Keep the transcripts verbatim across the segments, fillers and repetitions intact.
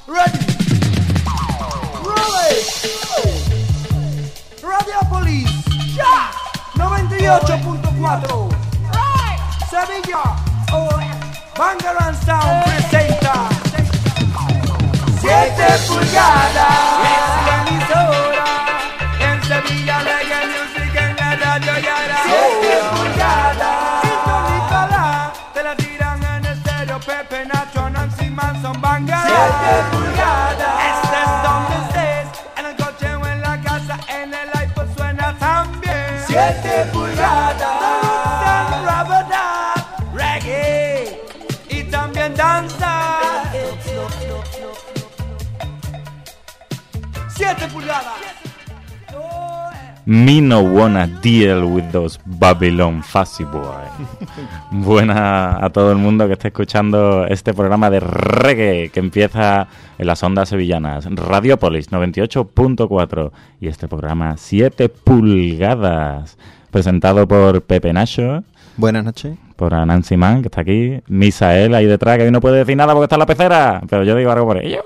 Ready. Roll it. Radiopolis. Ya. noventa y ocho punto cuatro. Sevilla. Banger and Sound presenta siete pulgadas. Es la emisora. En Sevilla Reggae Music en la radio Yara. siete pulgadas. Sintonícala. Te la tiran en estéreo. Pepe, Nacho, Nancy Manson, Banger. siete pulgadas. Estés donde estés. En el coche o en la casa. En el iPod suena también. siete pulgadas. Reggae. Y también danza. siete pulgadas. Me no wanna deal with those Babylon Fussy Boy. Buenas a todo el mundo que esté escuchando este programa de reggae que empieza en las ondas sevillanas. Radiopolis noventa y ocho punto cuatro y este programa siete pulgadas, presentado por Pepe Nacho. Buenas noches. Por Nancy Mann, que está aquí. Misael ahí detrás, que hoy no puede decir nada porque está en la pecera, pero yo digo algo por ella.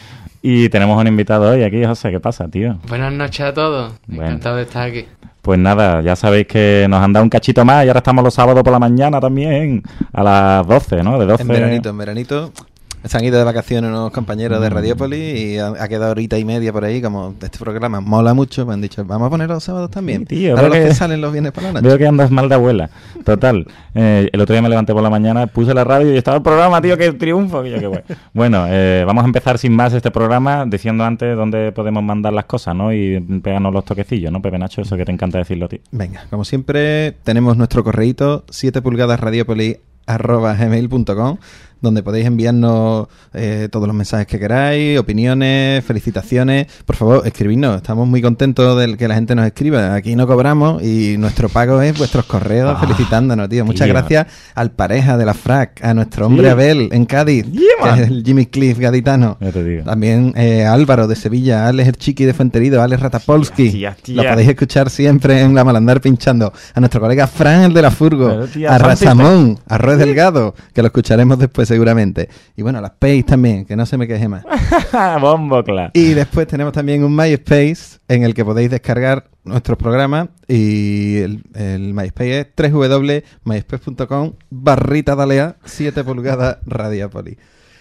Y tenemos un invitado hoy aquí, José. ¿Qué pasa, tío? Buenas noches a todos. Bueno. Encantado de estar aquí. Pues nada, ya sabéis que nos han dado un cachito más y ahora estamos los sábados por la mañana también, a las doce, ¿no? De doce... En veranito, en veranito. Se han ido de vacaciones unos compañeros mm. de Radiopolis y ha, ha quedado horita y media por ahí, como este programa mola mucho, me han dicho, vamos a ponerlo los sábados también. Sí, tío, ahora los que, que salen los viernes por la noche. Veo que andas mal de abuela. Total, eh, el otro día me levanté por la mañana, puse la radio y estaba el programa, tío, qué triunfo. Que yo, qué bueno, bueno eh, vamos a empezar sin más este programa, diciendo antes dónde podemos mandar las cosas, ¿no? Y pegarnos los toquecillos, ¿no, Pepe Nacho? Eso que te encanta decirlo a ti. Venga, como siempre, tenemos nuestro correíto, siete pulgadas radiopolis arroba gmail punto com, donde podéis enviarnos eh, todos los mensajes que queráis, opiniones, felicitaciones. Por favor, escribidnos. Estamos muy contentos de que la gente nos escriba. Aquí no cobramos y nuestro pago es vuestros correos oh, felicitándonos, tío. Muchas tío. gracias al pareja de la Frac, a nuestro hombre sí. Abel en Cádiz, yeah, que es el Jimmy Cliff gaditano. También eh, Álvaro de Sevilla, Alex el Chiqui de Fuenterido, Alex Ratapolsky. Tía, tía, tía. Lo podéis escuchar siempre en La Malandar pinchando. A nuestro colega Fran, el de la Furgo. Pero, tía, a Rachamón, a Roy Delgado, que lo escucharemos después seguramente. Y bueno, las Pace también, que no se me queje más. Bombo, claro. Y después tenemos también un MySpace en el que podéis descargar nuestros programas y el, el MySpace es doble u doble u doble u punto myspace punto com barrita dalea siete pulgadas Radiopolis.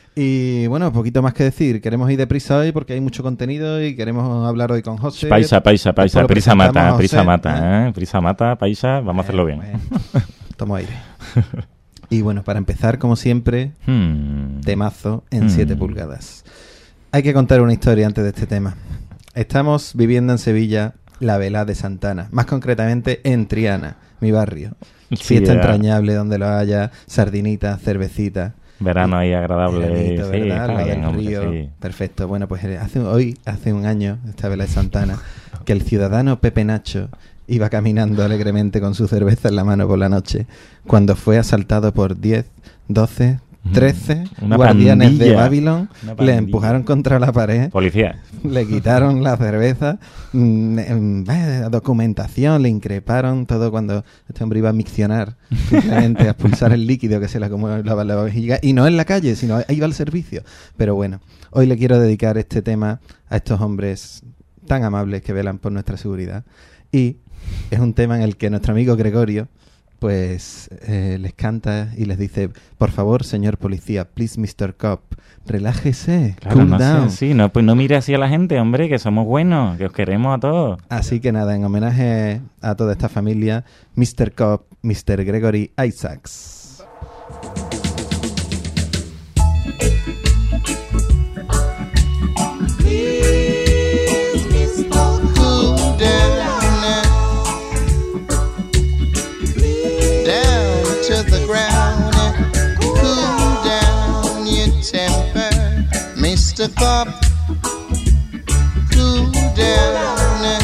Y bueno, poquito más que decir. Queremos ir deprisa hoy porque hay mucho contenido y queremos hablar hoy con José. Paisa, paisa, paisa. Prisa mata, prisa mata, ¿eh? Prisa mata, paisa. Vamos a hacerlo bien. Bueno, tomo aire. Y bueno, para empezar, como siempre, hmm. temazo en siete hmm. pulgadas. Hay que contar una historia antes de este tema. Estamos viviendo en Sevilla la velada de Santana, más concretamente en Triana, mi barrio. Sí, fiesta yeah. entrañable donde lo haya, sardinita, cervecita. Verano ahí agradable. Veranito, sí, ¿verdad? Lo bien, del hombre, río. Sí. Perfecto. Bueno, pues hace, hoy, hace un año, esta velada de Santana, que el ciudadano Pepe Nacho iba caminando alegremente con su cerveza en la mano por la noche, cuando fue asaltado por diez, doce, trece Una guardianes pandilla. de Babylon, le empujaron contra la pared, policía, le quitaron la cerveza, mmm, eh, documentación, le increparon todo cuando este hombre iba a miccionar, simplemente a expulsar el líquido que se le acumulaba en la vejiga, y no en la calle, sino iba al servicio. Pero bueno, hoy le quiero dedicar este tema a estos hombres tan amables que velan por nuestra seguridad, y es un tema en el que nuestro amigo Gregorio pues eh, les canta y les dice, por favor, señor policía, please, mister Cop, relájese, claro, cool no down. Sé, sí, no, pues no mire así a la gente, hombre, que somos buenos, que os queremos a todos. Así que nada, en homenaje a toda esta familia, mister Cop, mister Gregory Isaacs. mister Cop, cool down.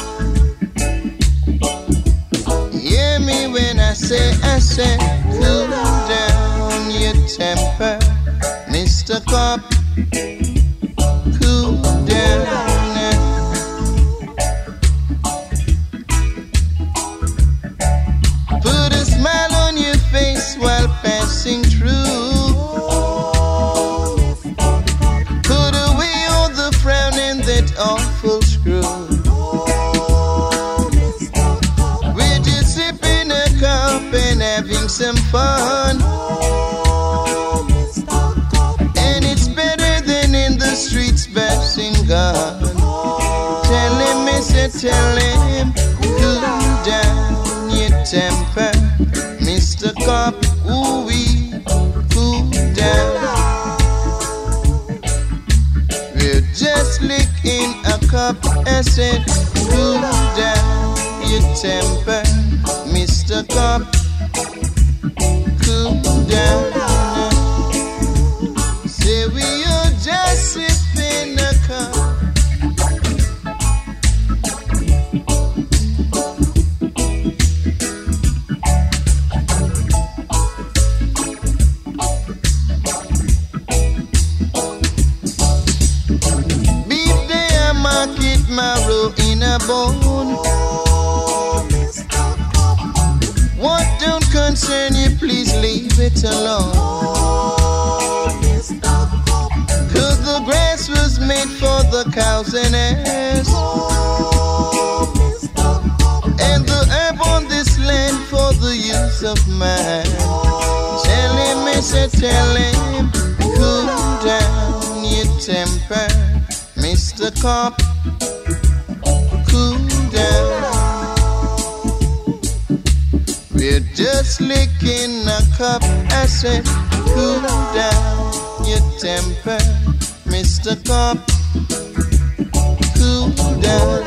Hear me when I say, I say, cool down your temper, mister Cop, cool down. Put a smile on your face while passing through. Put having some fun. And it's better than in the streets bashing gun. Tell him, Mister Tell him, cool down your temper. Mister Cop, ooh-wee, cool down. We're just licking a cup. I said, cool down your temper. Mister Cop, cool down. Say we are just sipping a cup. Marrow in a bone. What don't concern you, please leave it alone. Cause the grass was made for the cows and ass, and the herb on this land for the use of man. Tell him, Mister Tell him, cool down your temper. Mister Cop, cool down. We're just licking a cup. I said, cool down your temper. Mister Cop, cool down.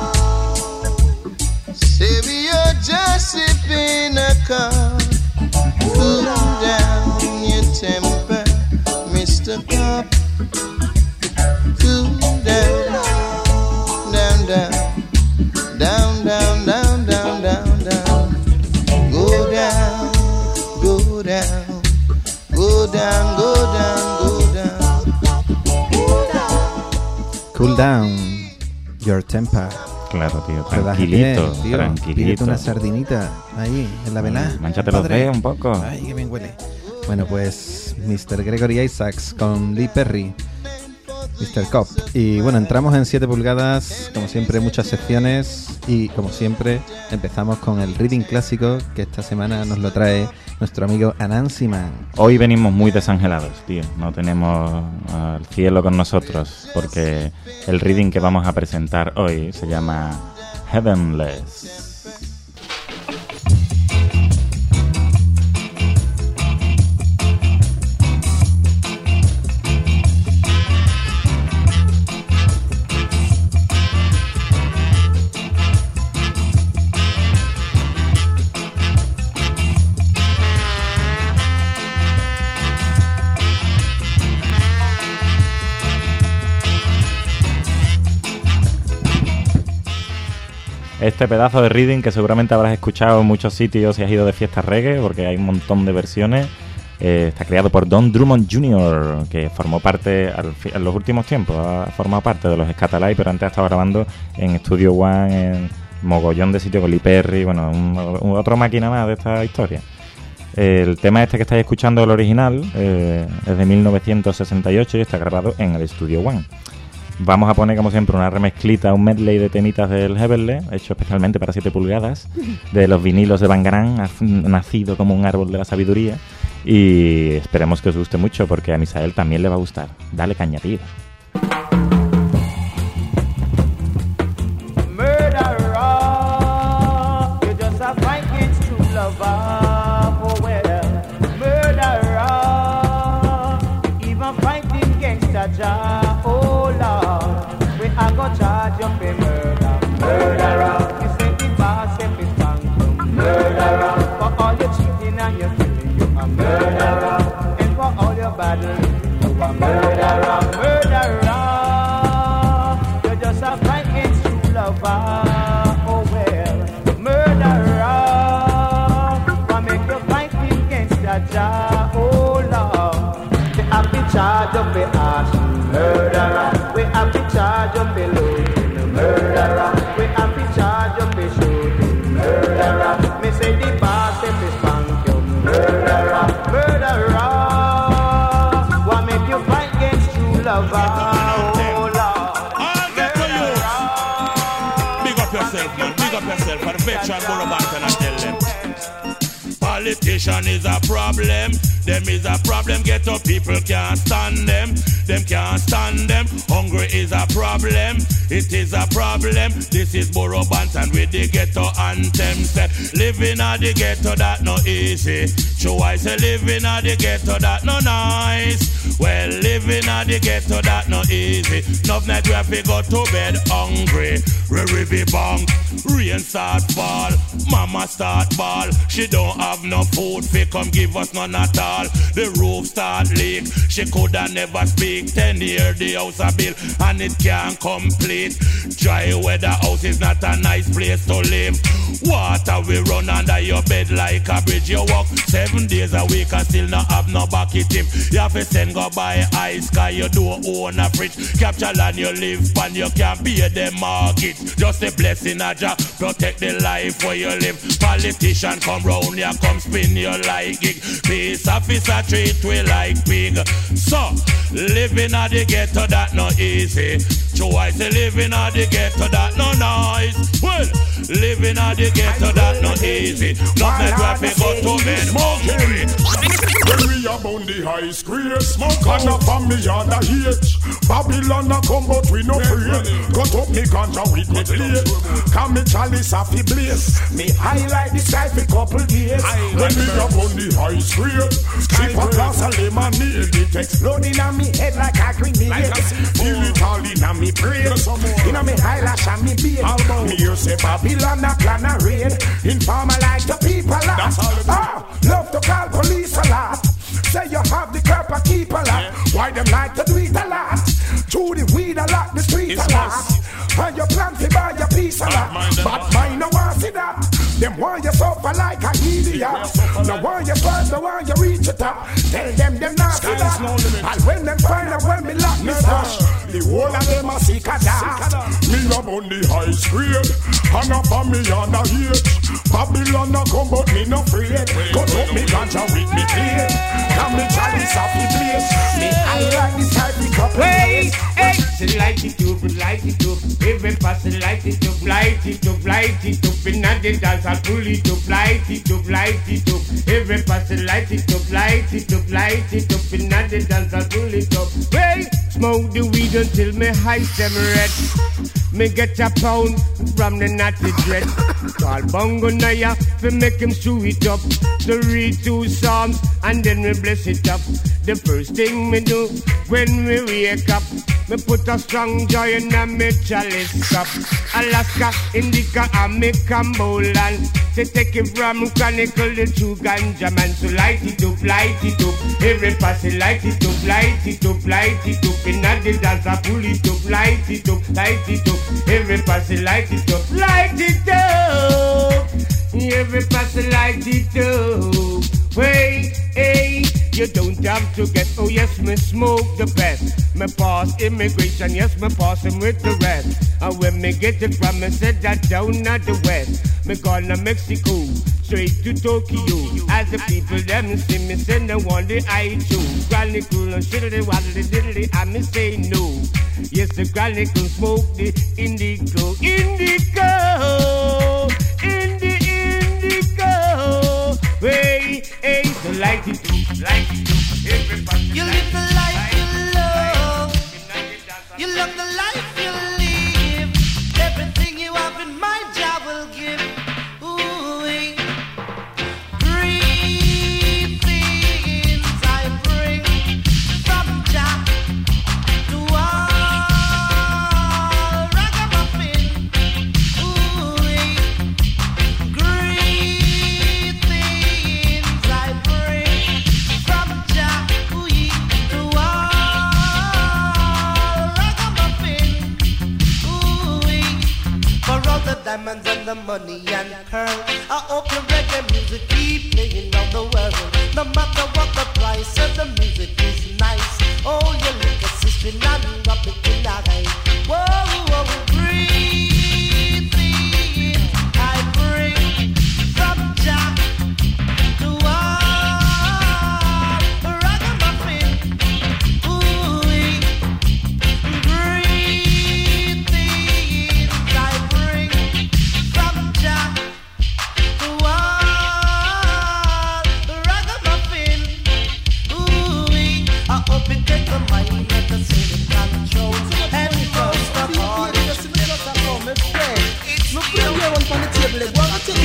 Say we are just sipping a cup. Cool down your temper. Mister Cop, cool down. Down, down, down, down, down, down, down, down. Go down, go down, go down, go down, go down. Cool down your temper. Claro, tío, Relájate, tranquilito, tío. tranquilito. Pídete una sardinita ahí, en la vela. Manchate los Padre. dedos un poco. Ay, qué bien huele. Bueno, pues mister Gregory Isaacs con Lee Perry, mister Cop. Y bueno, entramos en siete pulgadas, como siempre, muchas secciones. Y como siempre, empezamos con el reading clásico, que esta semana nos lo trae nuestro amigo Anansi Man. Hoy venimos muy desangelados, tío. No tenemos al cielo con nosotros, porque el reading que vamos a presentar hoy se llama Heavenless. Este pedazo de reading que seguramente habrás escuchado en muchos sitios si has ido de fiestas reggae, porque hay un montón de versiones, eh, está creado por Don Drummond junior, que formó parte, al fi- en los últimos tiempos, ha formado parte de los Scatalight, pero antes ha estado grabando en Studio One, en mogollón de sitios con Lee Perry, bueno, un, un, otra máquina más de esta historia. El tema este que estáis escuchando, el original, eh, es de mil novecientos sesenta y ocho y está grabado en el Studio One. Vamos a poner, como siempre, una remezclita, un medley de temitas del Heavenless, hecho especialmente para siete pulgadas, de los vinilos de Van Gran, ha nacido como un árbol de la sabiduría. Y esperemos que os guste mucho, porque a Misael también le va a gustar. Dale caña, tío. Charge you for murder, murderer. You say the boss if it's phantom, murderer. For all your cheating and your killing, you a murderer. And for all your bad living, you a murderer, murderer. You're just a Franklin's true lover. Oh well, murderer. Why make you fight against that jar? Oh Lord, they have to charge you for arson, murderer. We have to charge you for looting, murderer. We have to charge you for shooting, murderer. Me say the boss if it's spank you, murderer, murderer. What make you fight against true lover? Oh Lord, I'll get to you. Big up yourself, man. Big up yourself. For the veteran Boulevard and I tell them. Politician is a problem. Them is a problem. Ghetto people can't stand them. Them can't stand them. Hungry is a problem. It is a problem. This is Borough Banton with the ghetto anthem. Say, living at the ghetto that no easy. So I say living at the ghetto that no nice. Well, living at the ghetto that no easy. Enough night we have to go to bed hungry. Re be bang, rain start fall. Mama start ball. She don't have no food fi come give us none at all. The roof start leak. She coulda never speak. Ten year the house a bill and it can't complete. Dry weather house is not a nice place to live. Water we run under your bed like a bridge. You walk seven days a week and still not have no bucket him. You have to send go buy ice car. You don't own a fridge. Capture land you live and you can't pay them mortgage. Just a blessing a job. Protect the life where you live. Politician come round you come spin you like gig. Peace officer treat we like pig. So living at the ghetto that no easy. So I say living at the ghetto that no nice. Well, living at the ghetto that no easy. Not that we go to bed hungry. When we are on the high screen, smoke and a family on the H. Babylon a come but we no free. Cut up me ganja with me plate. Come me chalice off the place. Me highlight the sky for couple days. When we are on the high screen, sip a glass of lemonade. It exploding on me head like a grenade. Feel it all in on me brain. In on me eyelash and me beard. Me hear say Babylon a plan a raid. Informer like the people lot. Ah, love to call police a lot. Say you have the curb keep a lot. Why them like to do it a lot? Chew the weed a lot, the street a lot. And you plan to buy your piece a lot. But mine no want see that. Them want you suffer like an idiot. No want you first, no want you reach the top. Tell them them not see that. And when them find out when me lock me stash, the whole of them a seek a dark. Me up on the high screen, and a family on the H. Babylon a come but me no afraid. Cut up me ganja with me plate. Come me chalice off the place. Me I like this type of couple. Wait, hey, so light it up, light it up. Every person light it up, light it up, light it up. In the dance I pull it up, light it up, light it up. Every person light it up, light it up, light it up. In the dance I pull it up. Wait, smoke the weed until me high them red. Me get a pound from the natty dread. Call Bongo Naya to make him chew it up. So read two psalms and then we bless it up. The first thing me do when we wake up, me put a strong joy in a me chalice cup. Alaska, Indica and me Camboland. They take it from Chronicle the true ganja man. So light it up, light it up. Every person light it up, light it up, light it up. In the dance I pull it up, light it up, light it up. Every person light it up, light it up. Every person light it up. Wait, hey, you don't have to get. Oh yes, me smoke the best. Me pass immigration, yes, me pass him with the rest. And when me get it from, me said that down at the west. Me gonna Mexico, straight to Tokyo. As the people them see me, send them one the I choose. Granny cool and shiddly waddly diddly, I me say no. Yes, the granny can smoke the indigo, indigo, indi indigo. Hey, hey, so light it up, light it up. Everybody You live the life you love. You love the life you live. Everything you have in mind, Jah will give. Ooh, three things I bring from Jah to all ragamuffin. Ooh, great things I bring from Jah to all ragamuffin. Ooh, for all the diamonds and the money and pearl, I hope the reggae music keep playing round the world. No matter what the price of the music is nice. Oh, you look at sister and rub it in the eye. Whoa, whoa, breathe in. I bring from Jah to all ragamuffin. Ooh, breathe in. I bring from Jah to all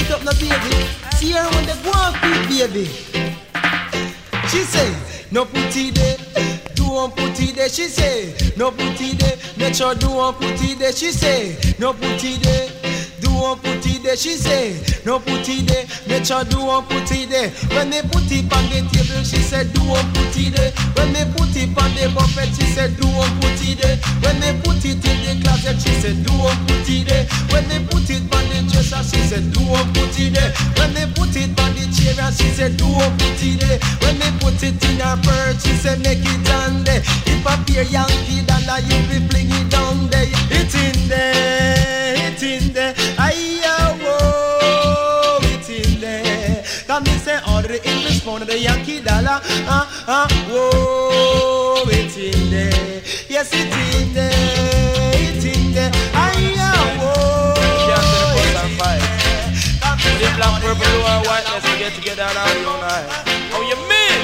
it up, no baby. See her when they go on quick, baby. She say, no put it there. Don't put it there, she say. No put it there. Make sure don't put it there, she say. No put it there. Don't put it there, she say. No put it there. Make sure don't put it there. When they put it on the table, she said, don't put it there. When they put it on the buffet, she said, don't put it there. When they put it in the closet, she said, don't put it there. When they put it on the dresser, she said, don't put it there. When they put it on the chair, she said, don't put it there. When they put it in her purse, she said, make it on there. If a pair Yankee dollar, you be fling it down there. It's in there, it's in there. Aye, whoa, it's in there. Come and say, order the English pound of the Yankee dollar. Ah, ah, whoa, it's in there. Yes, it's in there, it's in there. Aye, whoa, it's in there. The black, purple, blue and white, let's get together and unite. How you mean?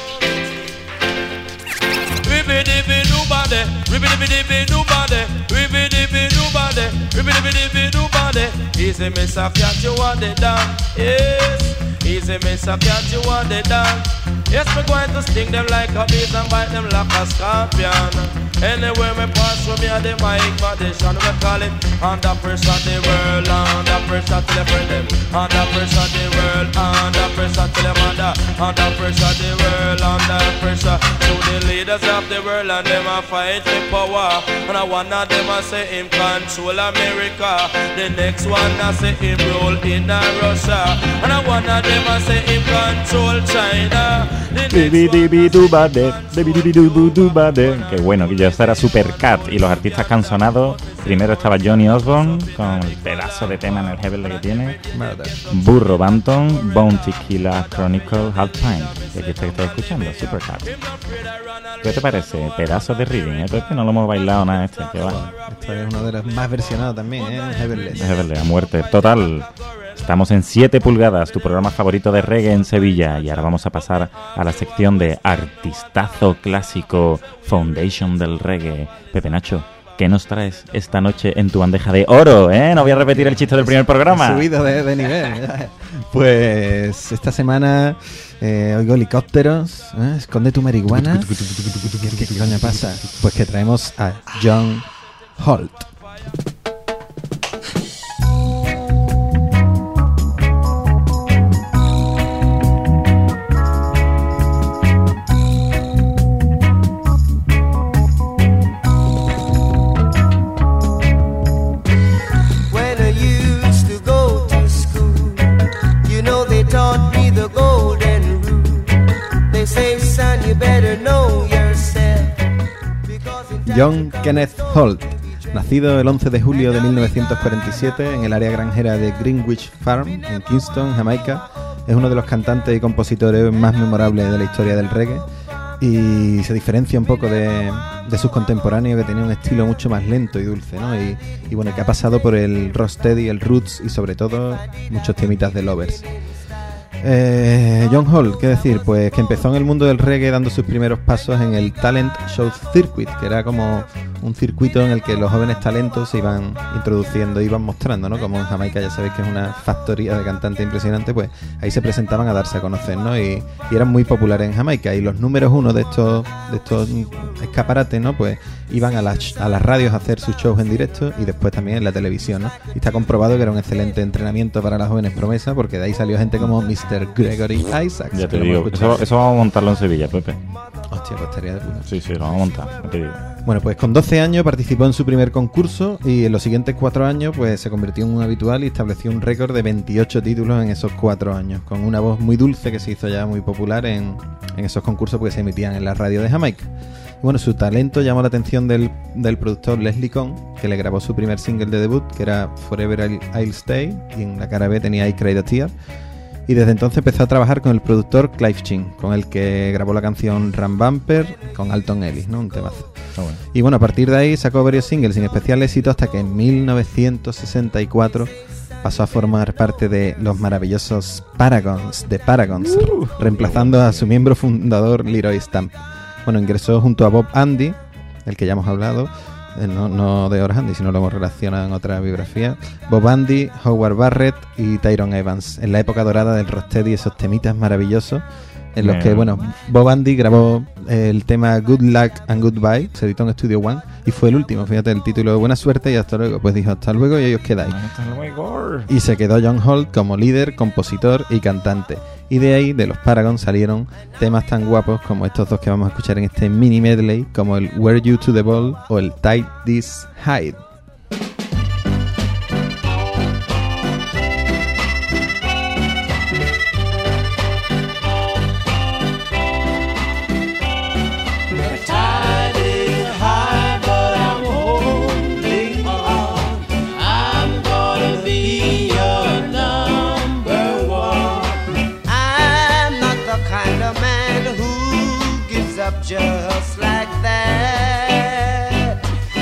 Ribby-dibby nobody, ribby-dibby nobody, ribby-dibby nobody, ribby-dibby nobody. Easy Mister Cat, you want it done, yes. Easy Mister Cat, you want it done. Yes, we're going to sting them like a bees and bite them like a scorpion. Anywhere we pass through me and the mic magician, we call it under pressure the world, under pressure till the friend them, under pressure the world, under pressure till the mother, under pressure the world, under pressure to the leaders of the world and them a fight for power. And I one of them a say him control America, the next one a say him rule in Russia, and I one of them a say him control China. Qué bueno, que ya estará Supercat y los artistas que han sonado. Primero estaba Johnny Osborne con el pedazo de tema en el Heaven que tiene. Burro Banton, Bounty Killer Chronicle Half Time. Y aquí está que estoy escuchando, Supercat. ¿Qué te parece? Pedazo de reading, ¿eh? Pepe, no lo hemos bailado nada este. Que va. Esto es uno de los más versionados también, ¿eh? Heavenless. Heavenless, a muerte total. Estamos en siete pulgadas, tu programa favorito de reggae en Sevilla. Y ahora vamos a pasar a la sección de artistazo clásico, Foundation del reggae. Pepe Nacho, ¿qué nos traes esta noche en tu bandeja de oro? ¿Eh? No voy a repetir el chiste del primer programa. Subido de, de nivel. Pues esta semana eh, oigo helicópteros. ¿eh? Esconde tu marihuana. ¿Qué, ¿Qué coño pasa? Pues que traemos a John Holt. John Kenneth Holt, nacido el once de julio de mil novecientos cuarenta y siete en el área granjera de Greenwich Farm, en Kingston, Jamaica, es uno de los cantantes y compositores más memorables de la historia del reggae y se diferencia un poco de, de sus contemporáneos, que tenían un estilo mucho más lento y dulce, ¿no? Y, y bueno, que ha pasado por el rocksteady, el roots y sobre todo muchos temitas de lovers. Eh, John Holt, ¿qué decir? Pues que empezó en el mundo del reggae dando sus primeros pasos en el Talent Show Circuit, que era como un circuito en el que los jóvenes talentos se iban introduciendo, iban mostrando, ¿no? Como en Jamaica ya sabéis que es una factoría de cantantes impresionante, pues ahí se presentaban a darse a conocer, ¿no? Y, y eran muy populares en Jamaica, y los números uno de estos de estos escaparates, ¿no? Pues iban a las, a las radios a hacer sus shows en directo y después también en la televisión, ¿no? Y está comprobado que era un excelente entrenamiento para las jóvenes promesas, porque de ahí salió gente como mister Gregory Isaacs. Ya te digo, eso, eso vamos a montarlo en Sevilla, Pepe. Hostia, pues estaría de puta. Sí, sí, lo vamos a montar, ya te digo. Bueno, pues con doce años participó en su primer concurso y en los siguientes cuatro años pues se convirtió en un habitual y estableció un récord de veintiocho títulos en esos cuatro años, con una voz muy dulce que se hizo ya muy popular en, en esos concursos porque se emitían en la radio de Jamaica. Y bueno, su talento llamó la atención del, del productor Leslie Conn, que le grabó su primer single de debut, que era Forever I'll, I'll Stay, y en la cara B tenía I Cried a Tear. Y desde entonces empezó a trabajar con el productor Clive Chin, con el que grabó la canción Ram Bumper con Alton Ellis, ¿no? Un temazo. Oh, bueno. Y bueno, a partir de ahí sacó varios singles sin especial éxito hasta que en mil novecientos sesenta y cuatro pasó a formar parte de los maravillosos Paragons, de Paragons, uh. reemplazando a su miembro fundador Leroy Stamp. Bueno, ingresó junto a Bob Andy, del que ya hemos hablado, eh, no, no de Horace Andy, sino lo hemos relacionado en otras biografías. Bob Andy, Howard Barrett y Tyrone Evans, en la época dorada del rocksteady, esos temitas maravillosos en los que, bueno, Bob Andy grabó el tema Good Luck and Goodbye, se editó en Studio One y fue el último, fíjate, el título de Buena Suerte y hasta luego. Pues dijo hasta luego y ahí os quedáis. Hasta luego. Y se quedó John Holt como líder, compositor y cantante. Y de ahí, de los Paragon, salieron temas tan guapos como estos dos que vamos a escuchar en este mini medley, como el Were You to the Ball o el Tie This Hide. Just like that.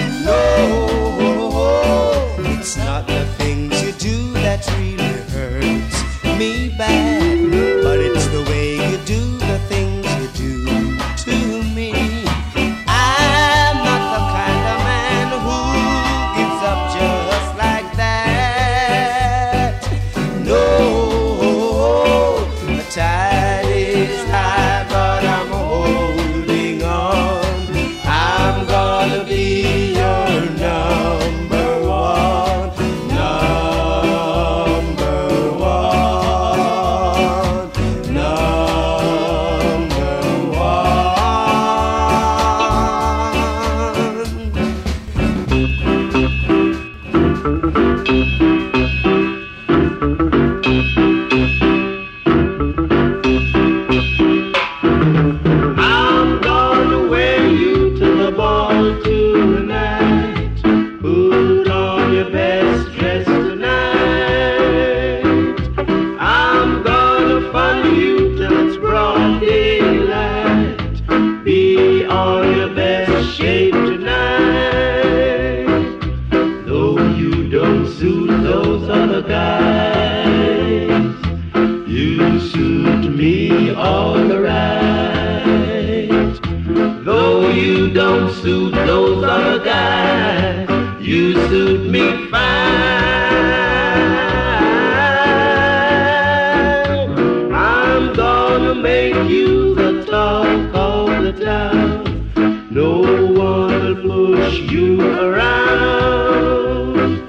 No, it's not the things you do that really hurts me bad, but it's the way you do the things you do to me. I'm not the kind of man who gives up just like that. No, the tide is high, but I'm holding on. I'm gonna be your number one, number one, number I'm gonna wear you to the ball tonight. Put on your best dress tonight. I'm gonna fun you till it's broad daylight. Be on your best shape tonight. Though you don't suit those other guys, you suit me all right. Though you don't suit those other guys, you suit me fine. I'm gonna make you the talk of the town. No one will push you around.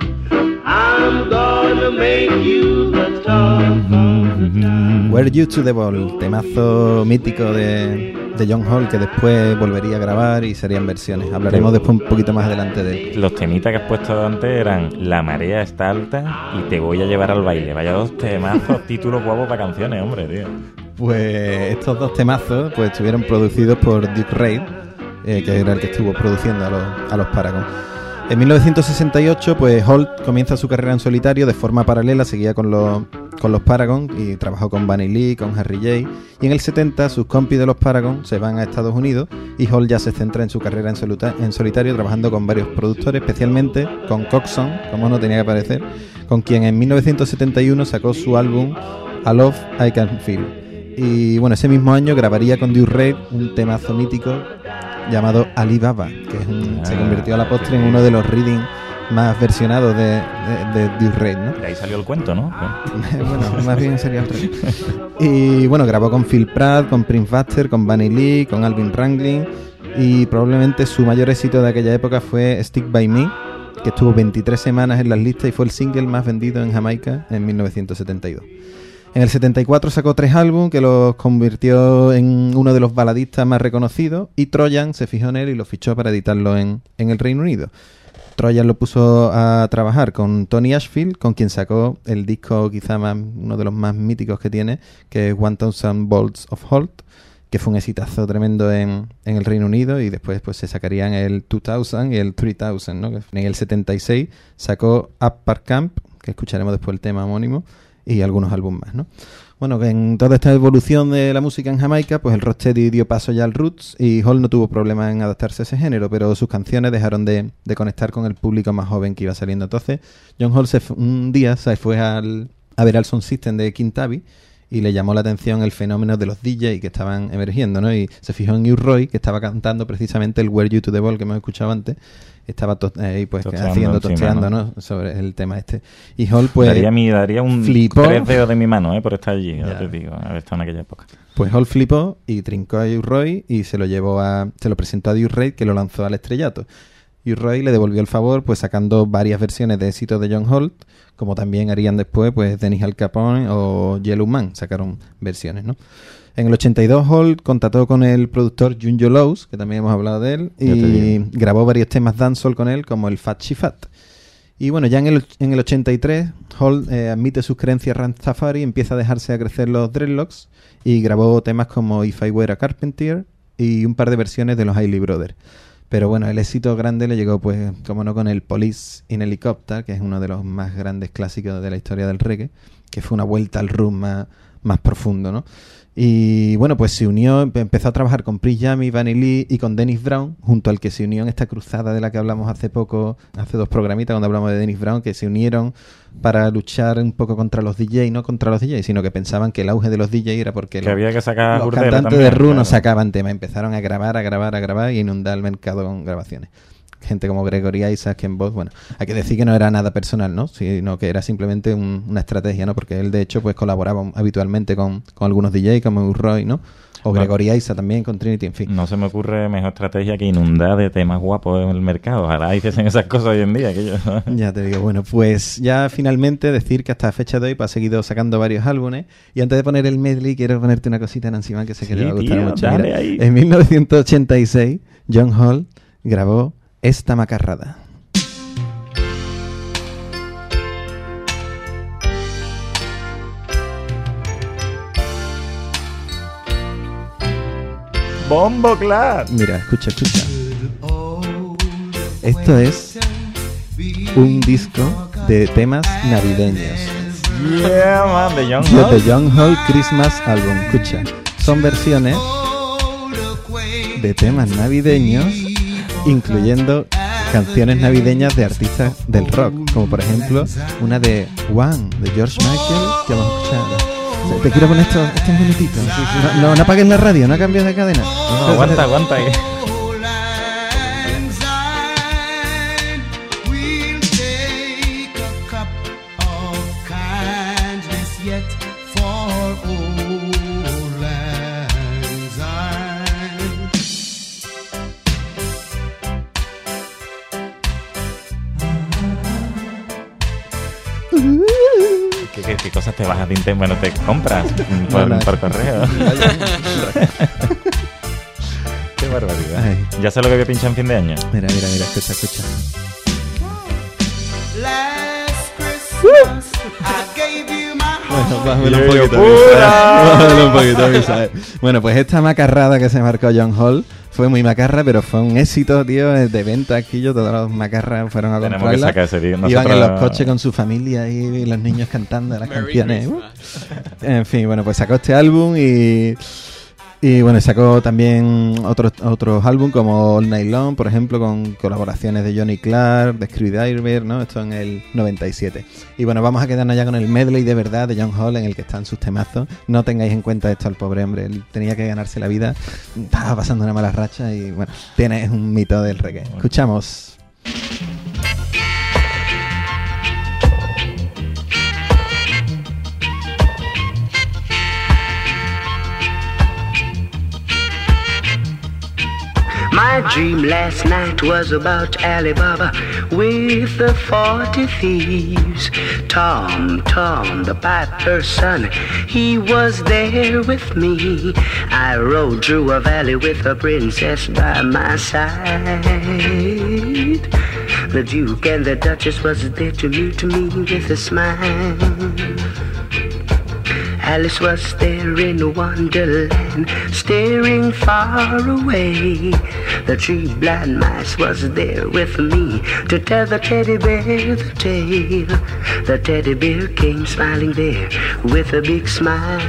I'm gonna make you the talk of the town. Were You to the Ball, temazo mítico de, de John Hall, que después volvería a grabar y serían versiones. Hablaremos después un poquito más adelante de él. Los temitas que has puesto antes eran La marea está alta y Te voy a llevar al baile. Vaya dos temazos, títulos guapos para canciones, hombre, tío. Pues estos dos temazos pues estuvieron producidos por Duke Reid, eh, que era el que estuvo produciendo a los, a los Paragon. En mil novecientos sesenta y ocho, pues Holt comienza su carrera en solitario de forma paralela, seguía con los, con los Paragon y trabajó con Bunny Lee, con Harry J. Y en el setenta, sus compis de los Paragon se van a Estados Unidos y Holt ya se centra en su carrera en, soluta- en solitario, trabajando con varios productores, especialmente con Coxon, como no tenía que parecer, con quien en mil novecientos setenta y uno sacó su álbum A Love I Can Feel. Y bueno, ese mismo año grabaría con Duke Reid un temazo mítico llamado Alibaba, que es un, ah, se convirtió a la postre en uno de los readings más versionados de, de, de Duke Reid, ¿no? De ahí salió el cuento, ¿no? Bueno, más bien sería el rey. Y bueno, grabó con Phil Pratt, con Prince Buster, con Bunny Lee, con Alvin Ranglin, y probablemente su mayor éxito de aquella época fue Stick By Me, que estuvo veintitrés semanas en las listas y fue el single más vendido en Jamaica en mil novecientos setenta y dos. En el setenta y cuatro sacó tres álbumes que los convirtió en uno de los baladistas más reconocidos, y Trojan se fijó en él y lo fichó para editarlo en, en el Reino Unido. Trojan lo puso a trabajar con Tony Ashfield, con quien sacó el disco quizá más, uno de los más míticos que tiene, que es one thousand Volts of Holt, que fue un exitazo tremendo en, en el Reino Unido, y después pues se sacarían el dos mil y el tres mil, ¿no? En el setenta y seis sacó Up Park Camp, que escucharemos después el tema homónimo, y algunos álbumes más, ¿no? Bueno, en toda esta evolución de la música en Jamaica, pues el rocksteady dio paso ya al roots, y Hall no tuvo problemas en adaptarse a ese género, pero sus canciones dejaron de, de conectar con el público más joven que iba saliendo. Entonces, John Hall se, un día se fue al, a ver al Sound System de King Tabby, y le llamó la atención el fenómeno de los D J que estaban emergiendo, ¿no? Y se fijó en Hugh Roy, que estaba cantando precisamente el Were You to the Ball que hemos escuchado antes. Estaba to- eh, pues Tosteando haciendo, encima, tosteando, ¿no? ¿no? Sobre el tema este. Y Hall, pues... daría, mi, daría un flipó. tres dedos de mi mano, ¿eh? Por estar allí, ya Ya. te digo, haber estado en aquella época. Pues Hall flipó y trincó a Hugh Roy y se lo llevó a... Se lo presentó a Hugh Roy, que lo lanzó al estrellato. Hugh Roy le devolvió el favor, pues sacando varias versiones de éxitos de John Holt, como también harían después, pues Dennis Al Capone o Yellow Man, sacaron versiones, ¿no? En el ochenta y dos, Holt contactó con el productor Junjo Lows, que también hemos hablado de él, Ya te y digo. grabó varios temas dancehall con él, como el Fat She Fat. Y bueno, ya en el, en el ochenta y tres, Holt eh, admite sus creencias Rastafari, empieza a dejarse a crecer los dreadlocks y grabó temas como If I Were a Carpenter y un par de versiones de los Hailey Brothers. Pero bueno, el éxito grande le llegó, pues, como no, con el Police in Helicopter, que es uno de los más grandes clásicos de la historia del reggae, que fue una vuelta al rhythm más, más profundo, ¿no? Y bueno, pues se unió, empe- empezó a trabajar con Prince Jammy, Vanny Lee y con Dennis Brown, junto al que se unió en esta cruzada de la que hablamos hace poco, hace dos programitas cuando hablamos de Dennis Brown, que se unieron para luchar un poco contra los D J, no contra los D J, sino que pensaban que el auge de los D J era porque Que los, había que sacar los Gurdera cantantes también, de Ru no claro. sacaban tema, empezaron a grabar, a grabar, a grabar y inundar el mercado con grabaciones. Gente como Gregory Isaac en voz, bueno, hay que decir que no era nada personal, ¿no? Sino que era simplemente un- una estrategia, ¿no? Porque él, de hecho, pues colaboraba habitualmente con, con algunos D J, como Roy, ¿no? O Bueno. Gregory Isaac también, con Trinity, en fin. No se me ocurre mejor estrategia que inundar de temas guapos en el mercado. Ojalá hiciesen esas cosas hoy en día. Que yo... Ya te digo, bueno, pues ya finalmente decir que hasta la fecha de hoy pues, ha seguido sacando varios álbumes. Y antes de poner el medley, quiero ponerte una cosita, Nancy Man, que sé que Sí, te va a gustar tío, mucho. dale Mira, ahí. en mil novecientos ochenta y seis, John Hall grabó esta macarrada. ¡Bombo Clap! Mira, escucha, escucha. Esto es un disco de temas navideños. Yeah, man, de John Los Hall. de John Hall Christmas Album. Escucha, son versiones de temas navideños, incluyendo canciones navideñas de artistas del rock, como por ejemplo una de One, de George Michael, que vamos a escuchar. O sea, te quiero poner estos, estos minutitos. No, no, no apagues la radio, no cambies de cadena. No, no, aguanta, aguanta. que- We'll take a cup of kindness yet for old lang syne. ¿Qué, qué, qué cosas te bajas de internet? Bueno, te compras por, No, no. por correo. Qué barbaridad. Ay. Ya sé lo que voy a pinchar en fin de año. Mira, mira, mira, escucha, escucha. Last Christmas I gave you my Bueno, heart. bájamelo un Yo, poquito, pura. Misael. Bájamelo un poquito, Misael. Bueno, pues esta macarrada que se marcó John Hall fue muy macarra, pero fue un éxito, tío, de venta aquí. Yo, todos los macarras fueron a Tenemos que comprarla. sacar ese tío. Iban en Nosotros- los coches con su familia y los niños cantando las Merry canciones. Christmas. En fin, bueno, pues sacó este álbum y... Y bueno, sacó también otros otros álbumes como All Night Long, por ejemplo, con colaboraciones de Johnny Clark, de Screwdriver, ¿no? Esto en el noventa y siete. Y bueno, vamos a quedarnos ya con el medley de verdad de John Hall, en el que están sus temazos. No tengáis en cuenta esto al pobre hombre, él tenía que ganarse la vida, estaba pasando una mala racha y bueno, tiene es un mito del reggae. Escuchamos. My dream last night was about Alibaba with the forty thieves. Tom, Tom, the piper's son, he was there with me. I rode through a valley with a princess by my side. The Duke and the Duchess was there to meet me with a smile. Alice was there in Wonderland, staring far away. The three blind mice was there with me to tell the teddy bear the tale. The teddy bear came smiling there with a big smile.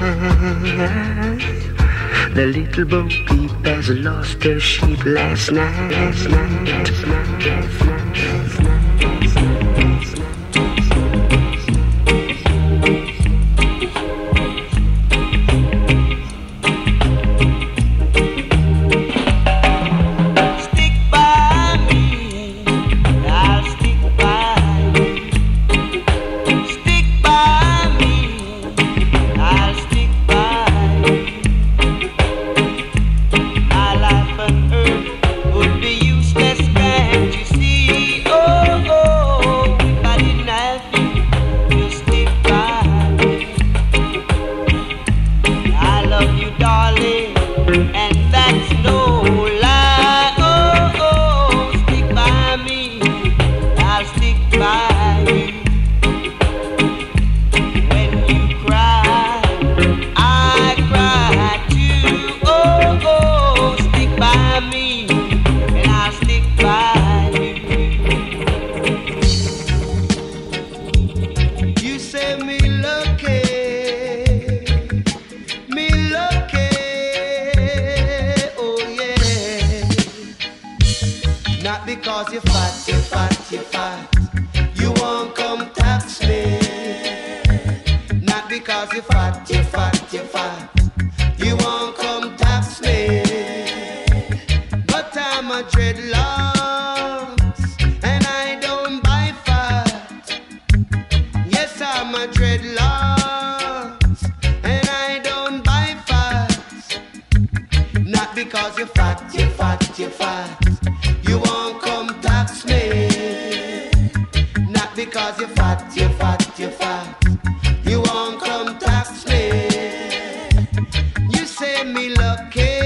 The little Bo Peep has lost her sheep last night. Last night, last night, last night, last night. because you're fat, you're fat, you're fat. You won't come tax me. Not because you're fat, you're fat, you're fat. You won't come tax me. But I'm a dreadlocks and I don't buy fat. Yes, I'm a dreadlocks and I don't buy fat. Not because you're fat, you're fat, you're fat. You won't come tax me. Not because you're fat, you're fat, you're fat. You won't come tax me. You say me lucky,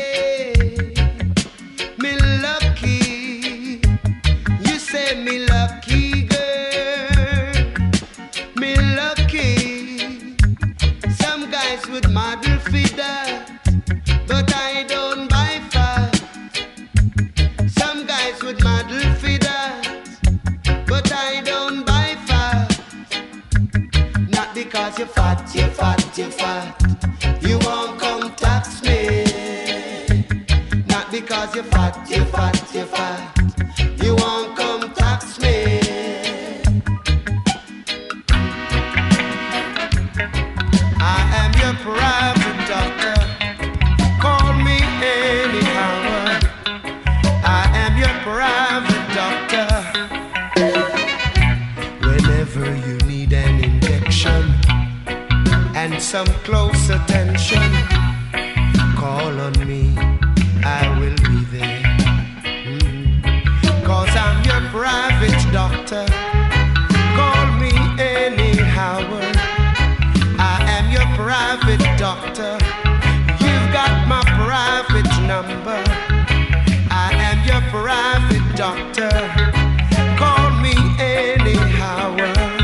me lucky. You say me lucky, girl, me lucky. Some guys would model for that, but I don't buy fat. Some guys would model for that, but I don't buy fat. Not because you're fat, you're fat, you're fat. You won't come tax me. Not because you're fat, you're fat, you're fat. You won't come tax me. I am your private doctor. Call me anyhow. I am your private doctor. Whenever you need an injection and some close attention, call on me, I will be there. Mm. Cause I'm your private doctor. Call me anyhow. I am your private doctor. You've got my private number. I am your private doctor. Call me anyhow.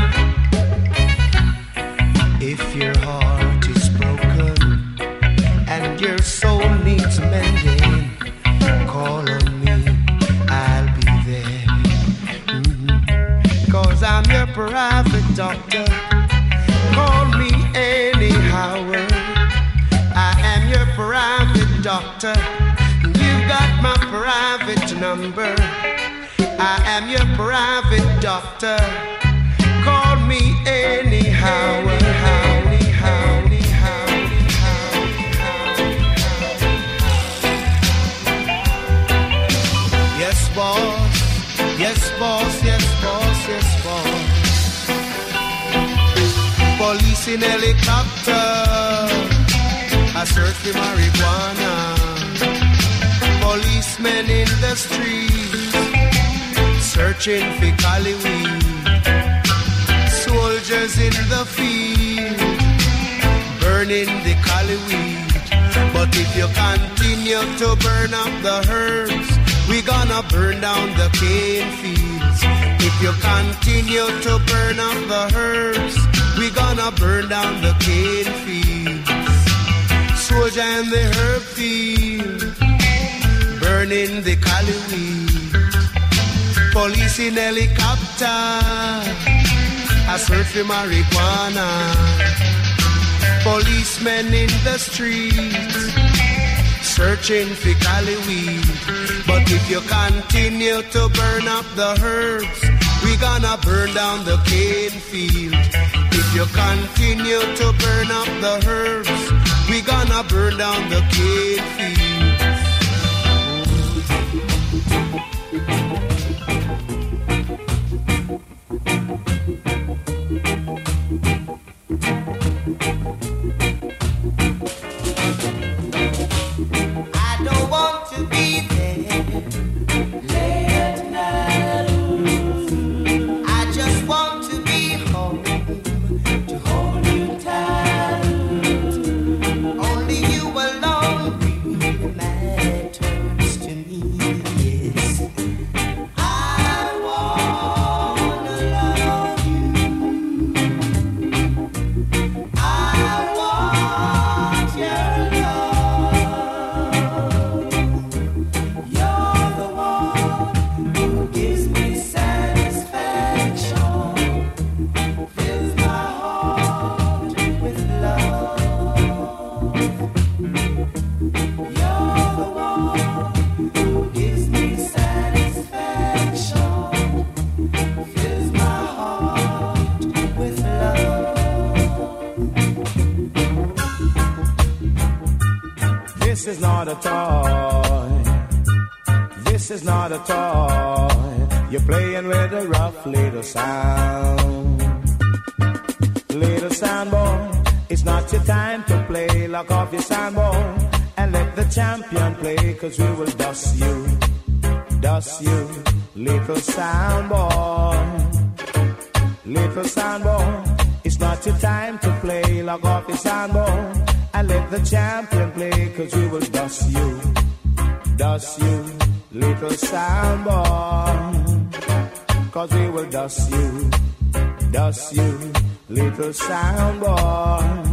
If your heart is broken and your soul needs mending, call on me, I'll be there. Mm-hmm. Cause I'm your private doctor. Call me anyhow. I am your private doctor. You've got my private number. I am your private doctor. Call me anyhow, anyhow, anyhow, anyhow, anyhow. Yes, boss. Yes, boss. Yes, boss. Yes, boss. Police in helicopter. I search for marijuana. Policemen in the streets, searching for cali weed. Soldiers in the field, burning the cali weed. But if you continue to burn up the herbs, we gonna burn down the cane fields. If you continue to burn up the herbs, we gonna burn down the cane fields. Soldier in the herb field, burning the cali weed. Police in helicopter, I search for marijuana. Policemen in the streets, searching for cali weed. But if you continue to burn up the herbs, we gonna burn down the cane field. If you continue to burn up the herbs, we gonna burn down the cane field. Only you alone This is not a toy. This is not a toy. You're playing with a rough little sound. Little sound boy, it's not your time to play. Lock off your sound boy and let the champion play, cause we will dust you, dust you, little sound boy. Little sound boy, it's not your time to play. Lock off your sound boy and let the champion play, cause we will dust you, dust you, little sound boy. Cause we will dust you, dust you, little sound boy.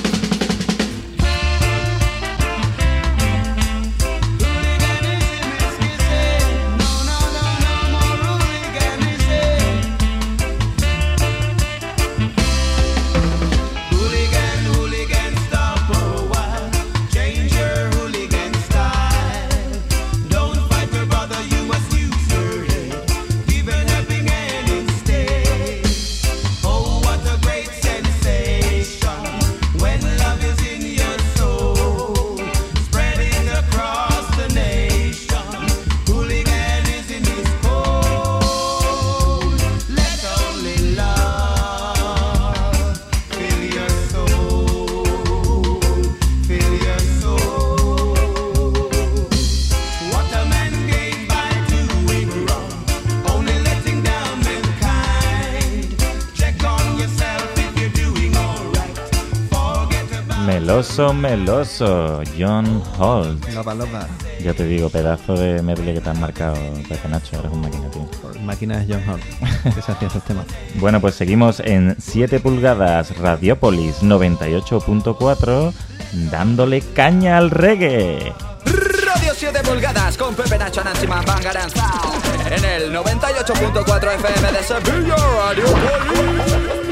Meloso, meloso, John Holt. Loba, loba. Ya te digo, pedazo de medley que te has marcado, Pepe Nacho, eres un máquina, tío. Máquina es John Holt, que se hacía esos temas. Bueno, pues seguimos en siete pulgadas, Radiopolis noventa y ocho punto cuatro, dándole caña al reggae. Radio siete pulgadas con Pepe Nacho, Nancy Man, Bangarang Sound. En el noventa y ocho punto cuatro F M de Sevilla, Radiopolis.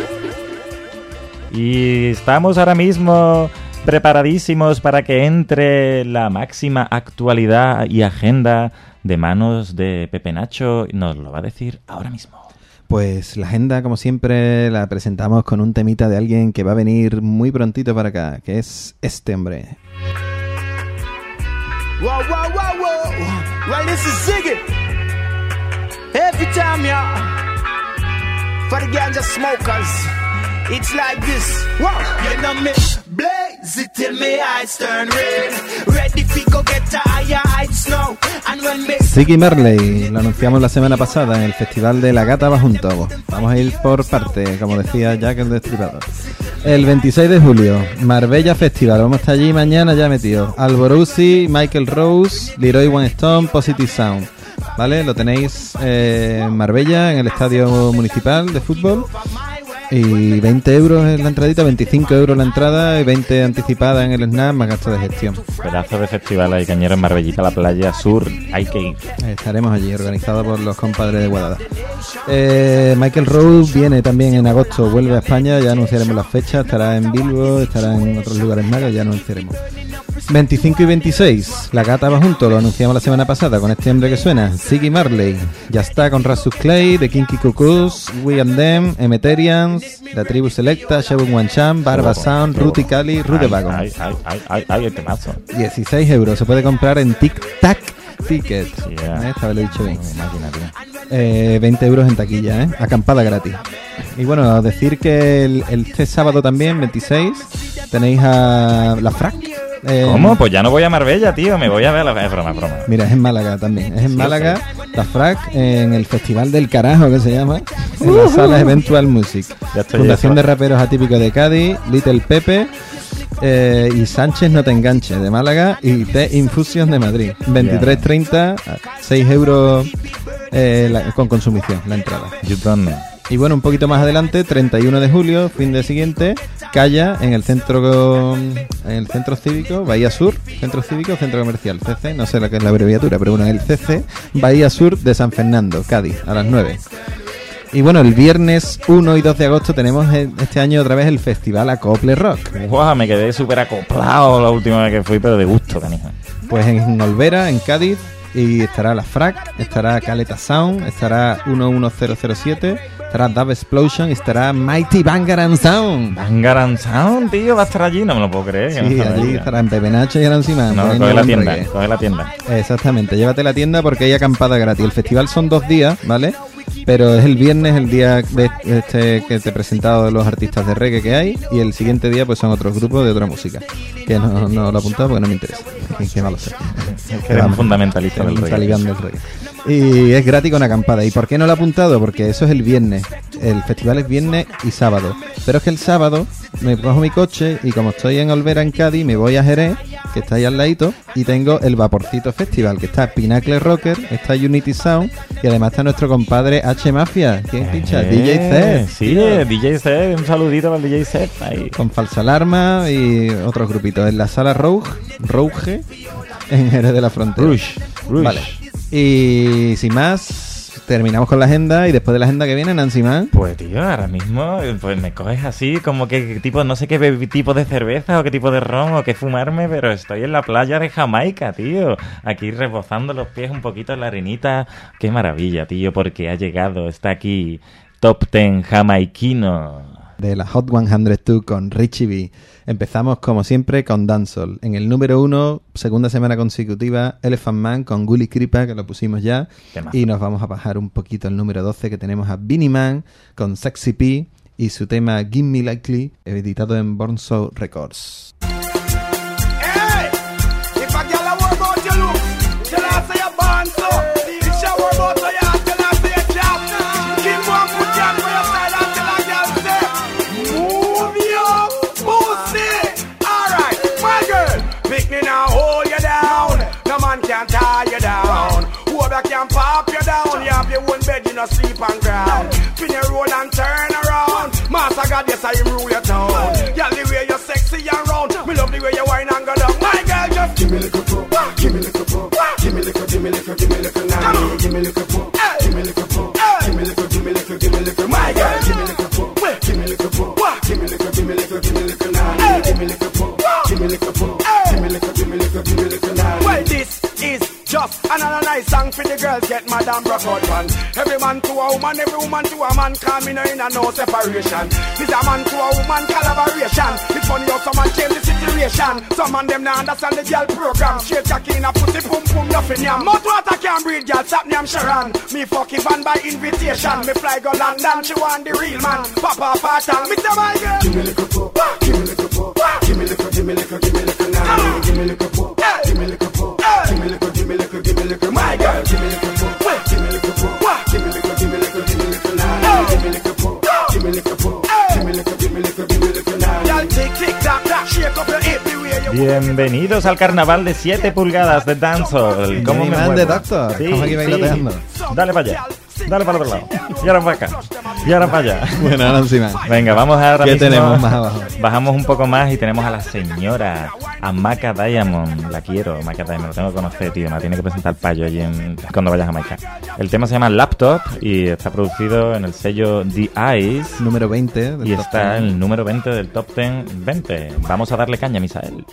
Y estamos ahora mismo preparadísimos para que entre la máxima actualidad y agenda de manos de Pepe Nacho. Nos lo va a decir ahora mismo. Pues la agenda, como siempre, la presentamos con un temita de alguien que va a venir muy prontito para acá, que es este hombre. Wow, wow, wow, wow. Well, this is Ziggy. Every time, yeah. For the ganja smokers. It's like this, wow. You know me, blaze it till me eyes turn red. Ready to go get to higher heights now. And when me... Ziggy Marley, lo anunciamos la semana pasada en el Festival de la Gata Bajo un Tobo. Vamos a ir por parte, como decía Jack el Destripador. El veintiséis de julio, Marbella Festival. Vamos a estar allí mañana ya metidos. Alborousi, Michael Rose, Leroy One Stone, Positive Sound. ¿Vale? Lo tenéis eh, en Marbella, en el Estadio Municipal de Fútbol. Y veinte euros en la entradita, veinticinco euros la entrada y veinte anticipada en el snap más gasto de gestión. Pedazo de festival hay cañero en Marbellita, la playa sur, hay que ir. Estaremos allí, organizado por los compadres de Guadalajara. Eh, Michael Rose viene también en agosto, vuelve a España, ya anunciaremos las fechas, estará en Bilbo, estará en otros lugares más, ya anunciaremos. veinticinco y veintiséis, La Gata va junto, lo anunciamos la semana pasada con este hombre que suena, Ziggy Marley. Ya está con Rasus Clay, The Kinky Cuckoos, We and Them, Emeterians, La Tribu Selecta, Shabun Wancham, Barba Sound, Ruti Cali, Rude Vagon. Ay, ay, ay, ay, ay, el temazo. dieciséis euros, se puede comprar en Tic Tac Ticket. Yeah. ¿Eh? Esta vez lo he dicho bien. Eh, veinte euros en taquilla, ¿eh? Acampada gratis. Y bueno, decir que el, el este sábado también, veintiséis, tenéis a la Frac. Eh, ¿Cómo? Pues ya no voy a Marbella, tío, me voy a ver la... Es broma, es broma. Mira, es en Málaga también. Es en Sí, Málaga, sí. la Frac, en el Festival del Carajo, que se llama, en la sala Eventual Music. Ya estoy Fundación eso. de Raperos Atípicos de Cádiz, Little Pepe eh, y Sánchez No Te Enganches de Málaga y The Infusion de Madrid. veintitrés treinta, seis euros eh, la- con consumición, la entrada. You don't know. Y bueno, un poquito más adelante, treinta y uno de julio, fin de siguiente, Calla, en el centro en el centro cívico, Bahía Sur, centro cívico, centro comercial, C C, no sé la que es la abreviatura, pero bueno, el C C, Bahía Sur de San Fernando, Cádiz, a las nueve. Y bueno, el viernes uno y dos de agosto tenemos eh, este año otra vez el Festival Acople Rock. Guau, me quedé súper acoplado la última vez que fui, pero de gusto, canija. Pues en Olvera, en Cádiz, y estará la Frac, estará Caleta Sound, estará uno uno cero cero siete, estará Dub Explosion y estará Mighty Bangaran Sound. Bangaran Sound, tío, va a estar allí, no me lo puedo creer. Sí, no allí estarán Pepe Nacho y Alan Simán. No, coge la tienda, reggae. coge la tienda. Exactamente, llévate la tienda porque hay acampada gratis. El festival son dos días, ¿vale? Pero es el viernes, el día de este que te he presentado de los artistas de reggae que hay, y el siguiente día pues son otros grupos de otra música. Que no, no lo he apuntado porque no me interesa. Que malo sé. Que eres un fundamentalista del reggae. del reggae. Y es gratis con acampada. ¿Y por qué no lo he apuntado? Porque eso es el viernes. El festival es viernes y sábado. Pero es que el sábado me cojo mi coche y como estoy en Olvera, en Cádiz, me voy a Jerez, que está ahí al ladito, y tengo el Vaporcito Festival, que está Pinnacle Rocker, está Unity Sound, y además está nuestro compadre H Mafia. ¿Quién pincha? Eh, D J Zed. Sí, eh, D J Zed, un saludito para el D J Zed ahí. Con Falsa Alarma y otros grupitos. En la sala Rouge, Rouge en Jerez de la Frontera. Rush, Rush. Vale. Y sin más, terminamos con la agenda. Y después de la agenda que viene, Nancy Man. Pues tío, ahora mismo pues me coges así como que tipo, no sé qué tipo de cerveza o qué tipo de ron o qué fumarme, pero estoy en la playa de Jamaica, tío, aquí rebozando los pies un poquito en la arenita. Qué maravilla, tío, porque ha llegado, está aquí Top ten jamaiquino de la Hot ciento dos con Richie B. Empezamos como siempre con Dancehall. En el número uno, segunda semana consecutiva, Elephant Man con Gully Kripa, que lo pusimos ya. Y nos vamos a bajar un poquito al número doce, que tenemos a Beenie Man con Sexy P y su tema Give Me Likely, editado en Born Soul Records. Sleep on ground, spin your roll and turn around. Master God, yes I rule your town. Girl, the way you're sexy and round, me love the way you whine and go down. My girl, just give me a little pop, give me a little pop, give me a little, give me a little, give me a little now. Give me a little pop, give me a little pop, give me a little, give me a little, give me a little. My girl, give me a little pop, give me a little pop, give me a little, give me a little, give me a little now. Give me a little pop, give me a little pop, give me a little, give me a little, give me a little now. Well, this is just another nice song for the girls get mad and broke out man. Every man to a woman, every woman to a man. Call me no in a no separation. This a man to a woman collaboration. It's funny how someone change the situation. Some man them not understand the girl program. Straight cocky in a pussy pum pum nothing yam. Mouth water can't breathe girl, stop me I'm Sharon. Me fuck Ivan by invitation. Me fly go London, she want the real man. Papa pattern, me tell my girl. Give me little pop, give me little pop, give me little, give me little, give me little now. Give me little pop, give me little pop, give me little, give me little, give me little. My girl, give me little pop, give me little pop, give me little, give me little, give me little now. Give me little pop, give me little pop, give me little, give me little, give me little now. Girl, tick tick tock tock, shake up your hip the way you. Bienvenidos al carnaval de siete pulgadas de Dancehall. ¿Cómo me muevo? De Doctor, sí, estamos aquí bailoteando. Sí. Dale para allá, dale para el otro lado. Y ahora para acá, y ahora para allá. Bueno, ahora encima. Venga, vamos ahora ¿Qué mismo. tenemos más abajo? Bajamos un poco más y tenemos a la señora, a Maca Diamond. La quiero, Maca Diamond, lo tengo que conocer, tío. Me la tiene que presentar Payo allí en, cuando vayas a Jamaica. El tema se llama Laptop y está producido en el sello The Eyes. Número veinte del y top está ten. en el número veinte del Top ten veinte. Vamos a darle caña, Misael.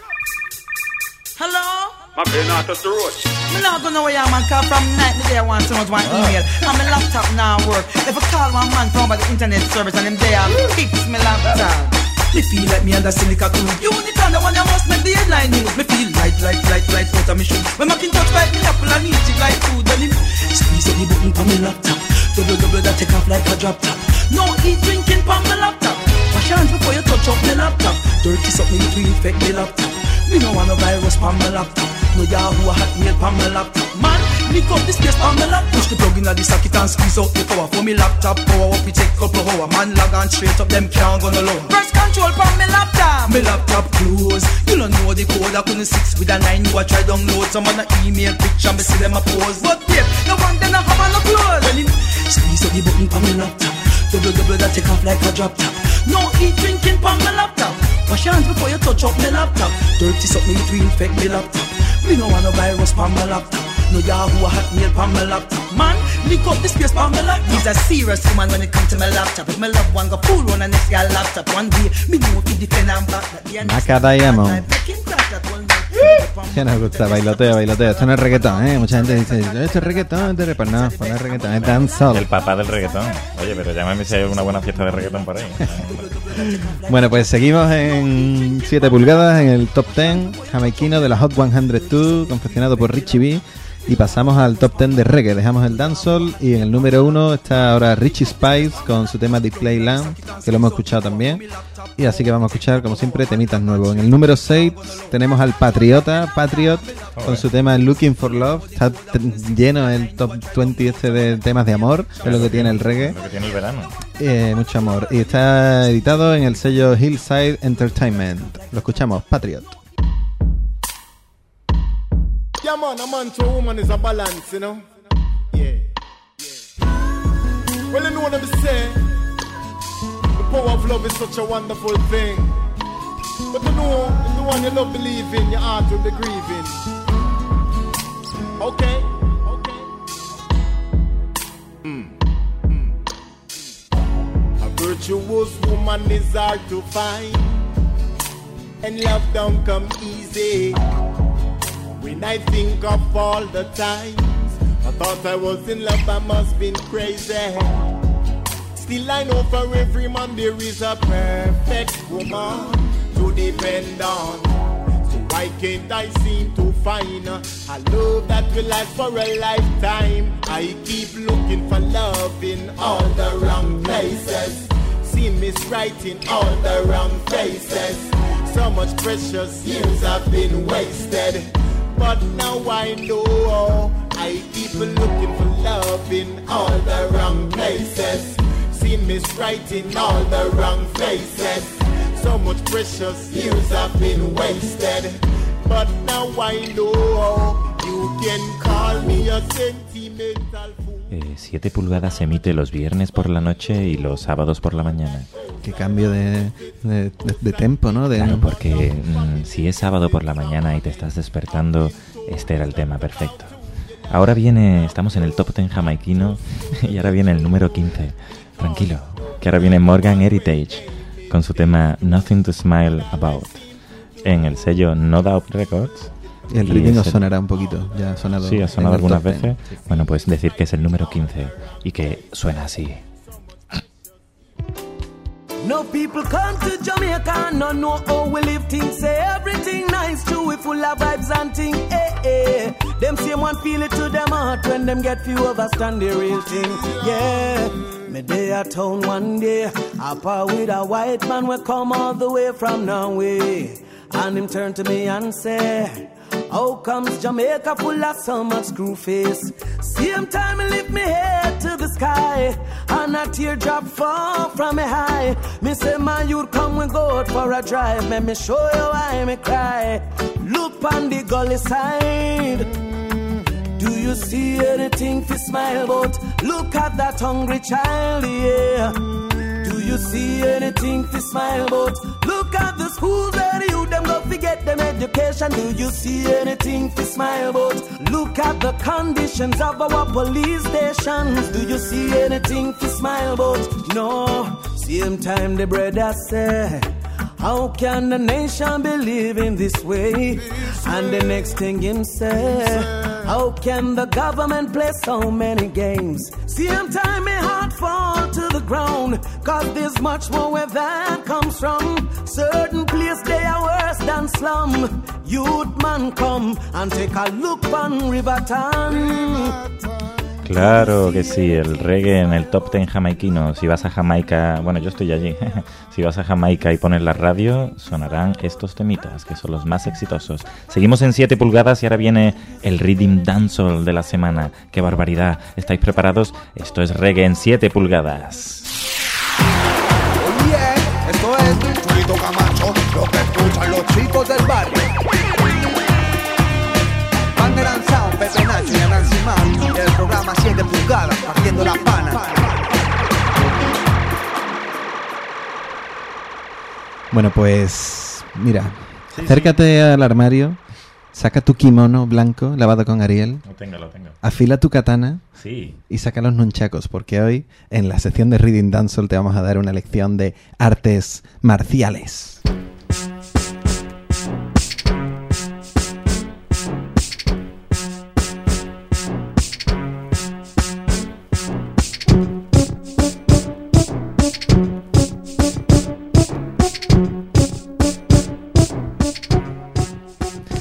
Hello? My pen out of the road. Me not gonna know where I'm man, cause from night the day I want to know one email. And my laptop now work. If I call one man from the internet service and him there, fix my laptop. Me feel like me under Seneca too. You only kind of one you must make the headline news. Me feel light, light, light, light out of me shoes. When Macintosh bite me apple and eat it like food. When him squeeze up the button for me laptop. Double, double that take off like a drop top. No eat drinking for my laptop. Wash your hands before you touch up my laptop. Dirty something to infect my laptop. Me no want no virus for my laptop. No Yahoo hotmail for my laptop. Man, lick up the space for my laptop. Push the plug in the socket and squeeze out the power. For me laptop power up, it take couple hour. Man log on straight up, them can't go no lower. Press control for my laptop. Me laptop close. You don't know the code. I couldn't six with a nine. You a try download some on the email picture. Me see them a pose. But yet, no one them a have no clothes. When him squeeze up the button for me laptop. Double double that take off like a drop top. No eat drinking for my laptop. Wash your hands before you touch up my laptop. Dirty something to infect my laptop. Me no want no virus for my laptop. No Yahoo hotmail for my laptop. Man, lick up the space for my laptop. He's a serious woman when it comes to my laptop. If my loved one go fool on the next guy laptop, one day me know if he defend and back that the Maca Diamond. ¿Qué nos gusta? Bailoteo, bailoteo. Esto no es reggaetón, ¿eh? Mucha gente dice, esto es reggaetón, esto es reggaetón. No, pues no es reggaetón, es dancehall. El papá del reggaetón. Oye, pero llámame si hay una buena fiesta de reggaetón por ahí. Bueno, pues seguimos en siete pulgadas en el top diez jamaiquino de la Hot ciento dos, confeccionado por Richie B. Y pasamos al top diez de reggae. Dejamos el dancehall y en el número uno está ahora Richie Spice con su tema The Playland, que lo hemos escuchado también. Y así que vamos a escuchar, como siempre, temitas nuevos. En el número seis tenemos al Patriota, Patriot, con su tema Looking for Love. Está t- lleno el top veinte este de temas de amor, que es lo que tiene el reggae. Lo que tiene el verano. Eh, mucho amor. Y está editado en el sello Hillside Entertainment. Lo escuchamos, Patriot. Yeah, man, a man to a woman is a balance, you know? Yeah. Well, you know what I'm saying? The power of love is such a wonderful thing. But you know, if the one you love believe in, your heart will be grieving. Okay? Okay. Mm. Mm. A virtuous woman is hard to find. And love don't come easy. When I think of all the times I thought I was in love, I must been crazy. Still I know for every man there is a perfect woman to depend on. So why can't I seem to find a love that will last for a lifetime? I keep looking for love in all the wrong places. See miswriting all the wrong faces. So much precious years have been wasted. But now I know I keep looking for love in all the wrong places. See miswriting all the wrong faces. So much precious years have been wasted. But now I know you can call me a sentimental fool. Eh, siete pulgadas se emite los viernes por la noche y los sábados por la mañana. Qué cambio de, de, de, de tempo, ¿no? De... Claro, porque mmm, si es sábado por la mañana y te estás despertando, este era el tema perfecto. Ahora viene, estamos en el top diez jamaiquino y ahora viene el número quince. Tranquilo, que ahora viene Morgan Heritage con su tema Nothing to Smile About en el sello No Doubt Records. Y el ritmo nos sonará un poquito, ya ha sonado. Sí, ha sonado algunas veces. Sí. Bueno, pues decir que es el número quince y que suena así. No people come to Jamaica, no know how we live things. Say everything nice, true, we full of vibes and thing. Eh, eh. Them same one feel it to them heart when them get few understand the real thing. Yeah, me day at town one day, up with a white man we come all the way from Norway, and him turn to me and say, how comes Jamaica full of so much screw face? Same time I lift me head to the sky, and a teardrop fall from me high. Me say, man, you'd come we go out for a drive. Let me show you why me cry. Look on the gully side. Do you see anything to smile about? Look at that hungry child, yeah. Do you see anything to smile about? Look at the schools where you them go forget them education. Do you see anything to smile about? Look at the conditions of our police stations. Do you see anything to smile about? No. Same time the brother say, how can the nation be living this way? And the next thing him say, how can the government play so many games? Same time my heart fall to the ground, cause there's much more where that comes from. Certain place they are worse than slum. Youth man come and take a look on Riverton. Claro que sí, el reggae en el top diez jamaiquino. Si vas a Jamaica, bueno, yo estoy allí. Si vas a Jamaica y pones la radio, sonarán estos temitas, que son los más exitosos. Seguimos en siete pulgadas y ahora viene el Rhythm Dancehall de la semana. ¡Qué barbaridad! ¿Estáis preparados? Esto es reggae en siete pulgadas. Oh yeah, esto es Chulito Camacho, lo que escuchan los chicos del barrio. Banderan Sound, Pepe Nacho y Nancy Man, y el programa siete pulgadas, partiendo la pana. Bueno, pues mira, sí, acércate sí. al armario, saca tu kimono blanco lavado con Ariel. Lo tengo, lo tengo. Afila tu katana. Sí. Y saca los nunchakos, porque hoy en la sección de Reading Dancehall te vamos a dar una lección de artes marciales.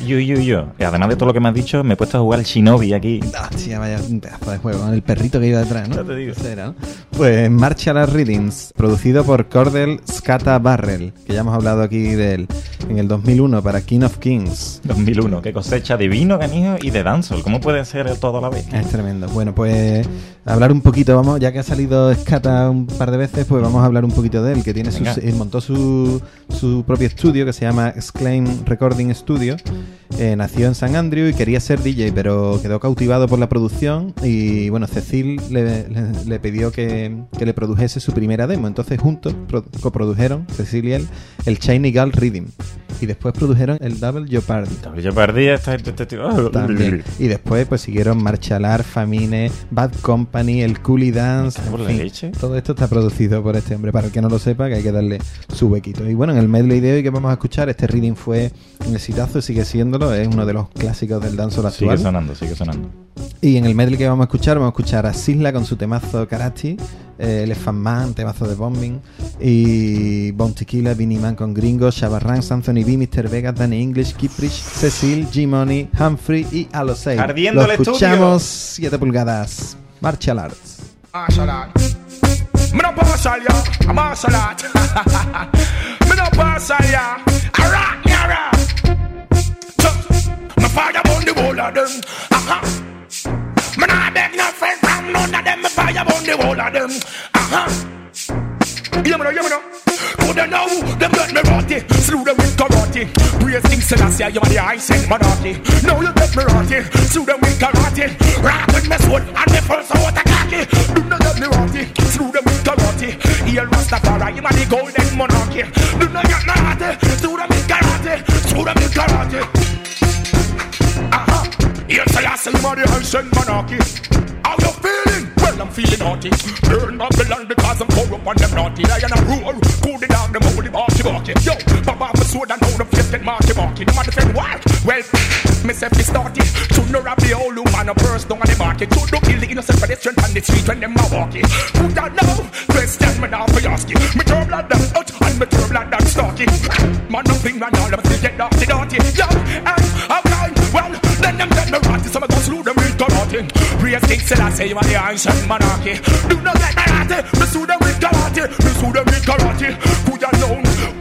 Yo, yo, yo. Y además de todo lo que me has dicho, me he puesto a jugar al Shinobi aquí. Hostia, vaya un pedazo de juego, con el perrito que iba detrás, ¿no? Ya te digo. Ese era, ¿no? Pues Martial Art Rhythms, producido por Cordell Scata Barrel, que ya hemos hablado aquí de él, en el dos mil uno para King of Kings. dos mil uno, qué cosecha de vino, canijo, y de dancehall. ¿Cómo puede ser todo a la vez? Es tremendo. Bueno, pues hablar un poquito, vamos, ya que ha salido Scata un par de veces, pues vamos a hablar un poquito de él, que tiene su, montó su, su propio estudio que se llama Exclaim Recording Studio. Eh, nació en San Andrew y quería ser D J, pero quedó cautivado por la producción y bueno, Cecil le, le, le pidió que, que le produjese su primera demo. Entonces juntos pro, coprodujeron, Cecil y él, el Shiny Girl Rhythm. Y después produjeron el Double Jeopardy. Double Jeopardy está... Este, este, oh. También. Y después pues siguieron Martial Art, Famine, Bad Company, el Coolie Dance. ¿Por la leche? Todo esto está producido por este hombre. Para el que no lo sepa, que hay que darle su huequito. Y bueno, en el medley de hoy que vamos a escuchar, este reading fue un exitazo, sigue siéndolo. Es uno de los clásicos del dancehall actual. Sigue sonando, sigue sonando. Y en el medley que vamos a escuchar, vamos a escuchar a Sisla con su temazo Karachi, eh, Elephant Man, temazo de Bombing, y Bone Tequila, Vinnie Man con Gringo, Shabba Ranks, Anthony B, mister Vegas, Danny English, Kiprich, Cecil, G-Money, Humphrey y Alosei. Ardiendo Lo el escuchamos siete pulgadas. Martial Arts. Martial Arts. Me no partial, ya. I'm martial art. Me no partial, ya. I rock, ya, rock. Me fire on the whole of them. Uh-huh. Me nah beg no friend from none of them. Me fire on the whole of them. Uh-huh. You know, you know. Coulda know them get me rotty. Slew them with karate. Praise King Selassie, you are the ice and monarchy. Now you get me rotty. Slew them with karate. Rock with me sword and me first out a khaki. Do not get me rotty. Slew them with karate. Here Rastafari, you are the golden monarchy. Do not get me rotty. Slew them with karate. Slew them with karate. Uh-huh. Here Selassie, you are the ice and monarchy. How you feeling? Well, I'm feeling naughty. Burn Babylon because I'm corrupt and them naughty. Lion and roar, cool it down, them holy barky barky. Yo, Baba my sword and now the face get marky marky. No matter defend why. Well, myself is started. Should not have the old woman a purse down on the market. Should not kill the innocent pedestrian on the street when them are walking. Who don't know? Question me now for asking. Me turn blood them out and me turn blood them stalking. Man, nothing man, all of them get dirty dirty. Yo, and I'm blind. Well, then them get me rotty, so me go slew them with karate. Praise King Selassie, you are the ancient monarchy. Do not get me rotty, me slew them with karate. Me slew them with karate. Could you know?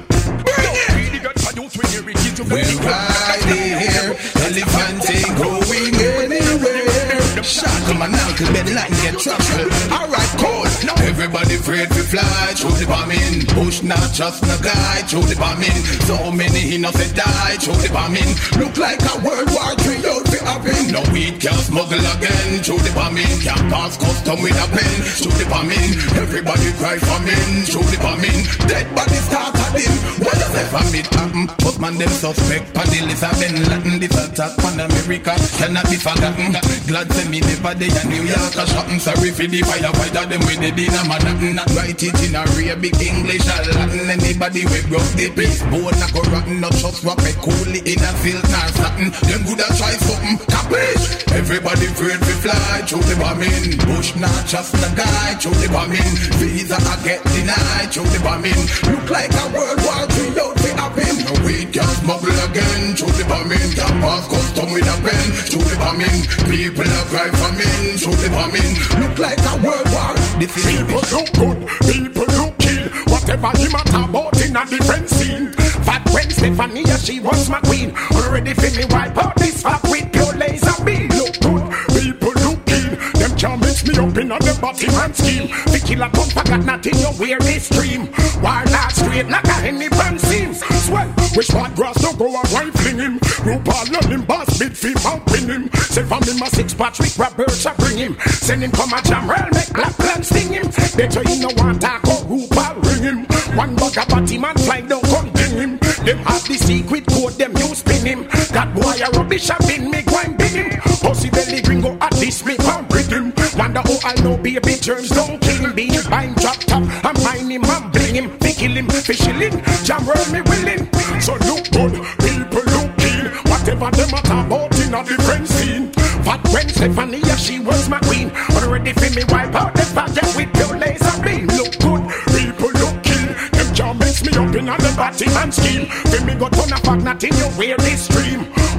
We're riding here, elephant ain't going anywhere. Shot to my uncle, better not get trouble. Alright, cool. Everybody afraid to fly, through the bombing. Bush not just no guy, through the bombing. So many innocent die, through the bombing. Look like a World War Three out to happen. No weed can smuggle again, through the bombing. Can't pass custom with a pen, through the bombing. Everybody cry for men, through the bombing. Dead body start him. What does ever meet happen? Postman them suspect, Paddy Lisa Ben Latin. This attack on America cannot be forgotten. Glad to me never day in New York a shopping. Sorry for the firefighter, them with the dinner Manhattan. Not write it in a real big English or Latin. Anybody we broke the peace, bone a go rotten. Not just swap it coolly in a filter or something. Them good a try something, capish? Everybody afraid to fly through the bombing. Bush not just the guy through the bombing. Visa I get denied through the bombing. Look like a World War Three out to happen. No we can smuggle again through the bombing. Can pass custom with a pen through the bombing. People are cry for men through the bombing. Look like a World War. This is people look good, people look kill. Whatever him a talk about in a different scene. Fat when Stephanie, she was my queen. Already feel me wipe out this fat with pure laser beam. Look good, people look kill. Them can't mix me up in a them body man scheme. The killer come forgot nothing, you wear this stream. Why not straight like a any brand seems. Swell, which one grass don't go and wine fling him. Group all of him, boss big feet mount win him. Say from him a six Patrick Roberts I bring him. Send him come a jam rail, make black plan sting him. Better you know want talk or group I'll ring him. One bug a body man fly down come bring him. Them have the secret code, them you spin him. That boy a rubbish a bin me go and big him. Pussy belly gringo at this me come bring him. Wonder how I know baby terms don't kill him. Be buying drop top and mine him and bring him. They kill him, fishing, jam roll me willing. So look good, people look kill. Whatever them a talk about in a different scene. Fat when Stephanie, yeah, she was my queen. Already feel me wipe out the project with your laser beam. Look good, people look kill. Them can't mix me up in a the body man scheme. Then me go turn a fuck not in your wear this stream.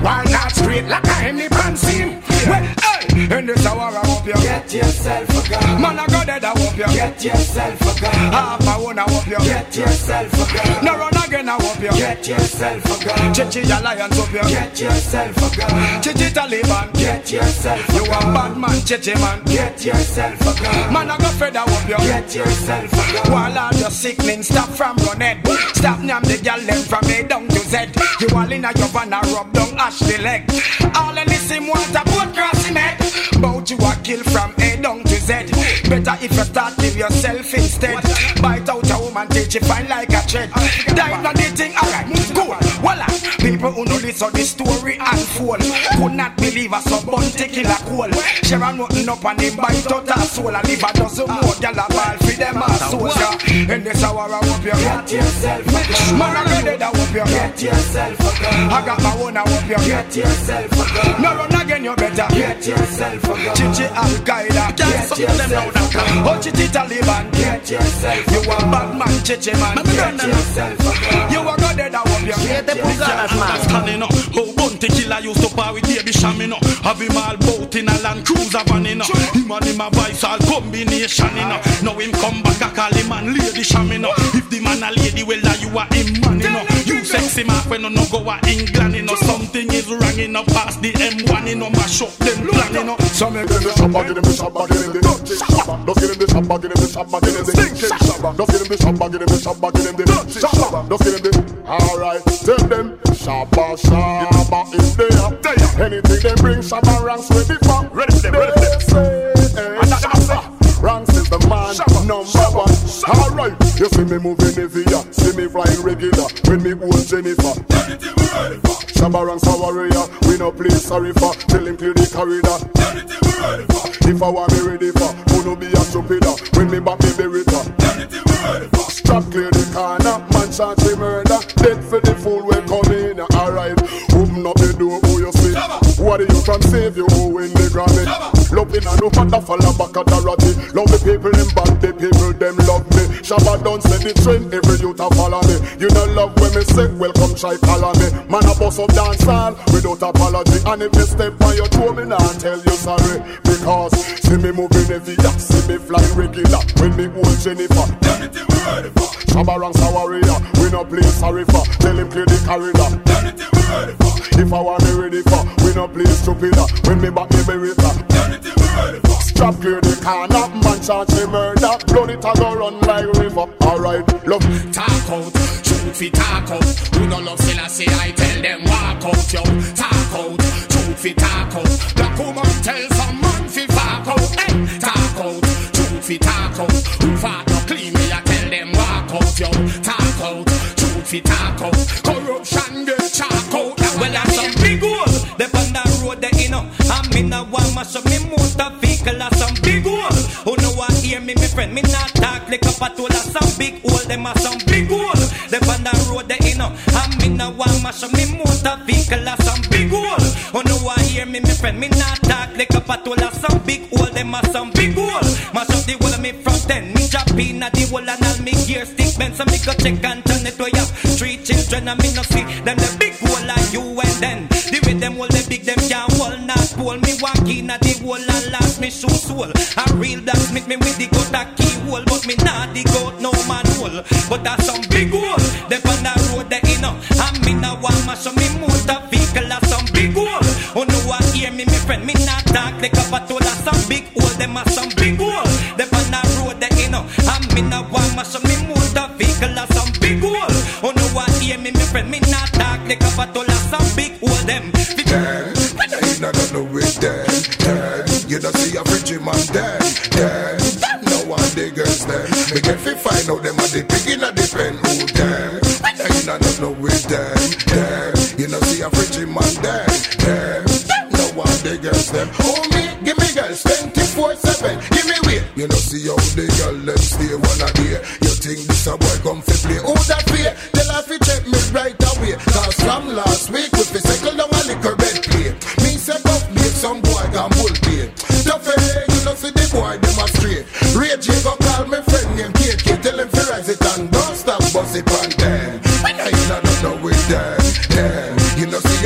Why not straight like a any pansy? Well, hey, in this hour I hope you get yourself a gun. Man, I go dead, I hope you get yourself a gun. Half I wanna hope you get yourself a gun. No run again, I hope you get yourself a gun. Chichi Alliance, hope you get yourself a gun. Chichi Taliban, get yourself a you gun. a bad man, Chichi man, get yourself a gun. Man, I go fed, I hope you get yourself a gun. While all your sickening, stop from running. Stop nyam the girl them from A down to Z. You all in a your van a rub down ash the leg. All in the same water boat crossing head. Bout you a kill from A down to Z. Better if you start give yourself instead. Bite out a woman till she fine like a thread. Dive on the thing, alright, cool. Voila, people who know this or the story unfold could not believe a sub-bun taking a coal. Share a nothing up and him bite out her soul. And leave a dozen more gyal a ball for them a soldier. In this hour I hope you get yourself a gun. Man, I got dead, I hope you get yourself a gun. I got my own, I hope you get yourself a gun. No run again, you better get yourself a gun. Chichi Al-Qaeda, get yourself a gun. Oh, Chichi Taliban, get yourself a gun. You a bad man, Chichi man, get yourself a gun. You a go dead, I hope you get yourself a gun. Standing up, how Bounty Killer used to par with Baby Shamin up. Have him all bout in a Land Cruiser van in up. Him and him a vice all combination in up. Now him come back, I call him man Lady Shamin up. If the man a lady, well that you are him man in up. You sexy man when you no go a England in up. Something is wrong in up past the M one in up. Mash up them plan in up. So me give him the shabba, give him the shabba, give him the dirty shabba. Just give him the shabba, give him the shabba, give him the stinking shabba. Just give him the shabba, give him the shabba, give him the dirty shabba. Just give him the. Alright, tell them shabba, shabba is there. Anything they bring, shabba ranks ready for. Ready for them, ready for them. And shabba. Ranks is the man, Shabba, number one. Alright, you see me moving heavy, see me flying regular. When me old Jennifer, anything we ready for. Shabba ranks our warrior, we no play sorry for. Tell him clear the corridor. Anything we ready for. If I want me ready for, who no be a stupider. When me back me berita. Anything we ready for. Strap clear the corner, man chant the murder. Dead for the fool we come in. Alright, open up the door, who you see? Shabba. What do you from save you, who win the Grammy? Love in a no matter fall back at the ratty. Love the people in bad, the people them love me. Shabba don't set the trend, every youth a follow me. You don't love when me say, welcome try follow me. Man a boss up dance all without apology. And if you step on your toe, me nah tell you sorry. Because see me moving heavy, see me flying regular. When me old Jennifer, anything we ready for. Shabba ranks our warrior, we no play sorry for. Tell him clear the corridor, anything we ready for. If I want me ready for, we no play stupider. When me back me berita, anything we ready for. Strap clear the corner, man chant the murder. Blood it a go run like river. Alright, look. Talk out, truth fi talk out. Who no love Selassie, I tell them walk out, yo. Talk out, truth fi talk out. Black woman tell some man fi fuck out. Hey, talk out, truth fi talk out. Who fought no clean me, I tell them walk out, yo. Talk out, truth fi talk out. Corruption get chalk out. Well, that's some big hole. They on the road, they you know. I'm in a one mash up me motor vehicle. That's some big hole. Who know what hear me, my friend? Me not talk like a patrol. That's some big hole. Them are some big hole. They on the road, they you know. I'm in a one mash up me motor vehicle. That's some big hole. Who know what hear me, my friend? Me not talk like a patrol. That's some big hole. Them are some big hole. Mash up the whole of me front end. Me drop in at the whole and all me gear stick bend. So me go check and turn it way up. Three children and me no see them the big hole like you and then. The way them hold the big them can't hold not pull. Me walk in at the hole and last me shoe soul. A real blacksmith me with the got a key hole. But me not the goat no man hole. But that's some big hole. They on the road they in up. I'm in a one mash so me motor vehicle. That's some big hole. Oh no I hear me my friend. Me not talk like a patrol. That's some big hole. Them are some big hole. They on the road they in up. I'm in a one mash so me motor vehicle. That's some big hole. Oh no I hear me my friend. Me not talk like a patrol. That's some big hole. Them Damn, you know don't know with them. Damn, you don't see a pretty man there. Damn, damn no one the girls there. Me get fi find out them at the beginning of the pen. Oh damn, you know don't know with them. Damn, you don't see a pretty man there. Damn, damn no one the girls them. Oh me, give me girls twenty-four seven. Give me weight. You know see how the girl them stay one a day. You think this a boy come fi play? Oh that fear, tell her fi check me right away. Cause from last week we fi cycle down a liquor bed play. Me say up make some boy can bull play. Tough eh, you know see the boy them a straight. Rage go call me friend named K K. Tell him fi rise it and don't stop bust it on them. When I you know don't know with them. Them, you know see a pretty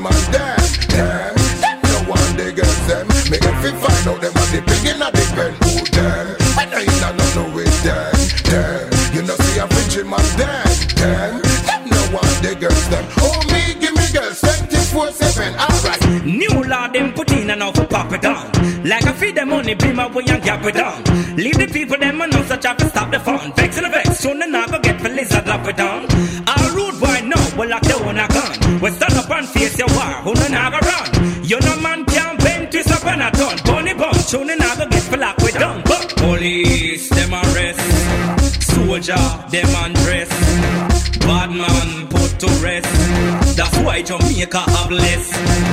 man them, them. Them no one they girls them. Me get fi find out them at the beginning of the pen. Who them? And I ain't not know with them, them. You know see a Frenchie man them, them. Them no one they girls them. Oh me give me girls twenty-four seven. Alright. New law them put in and out for pop it down. Like I feed them money, bring my way and cap it down. Leave the people them and know such have to stop the fun. Vex and a vex, soon the naga get for lizard lock it down. All rude boy now, will lock the one a gun. We stand up and face your war, who no naga run. You know man can't bend, twist up and a turn. Bunny bun, soon the naga get for lock it down. But police, them arrest. Soldier, them undress. Bad man put to rest. That's why Jamaica have less.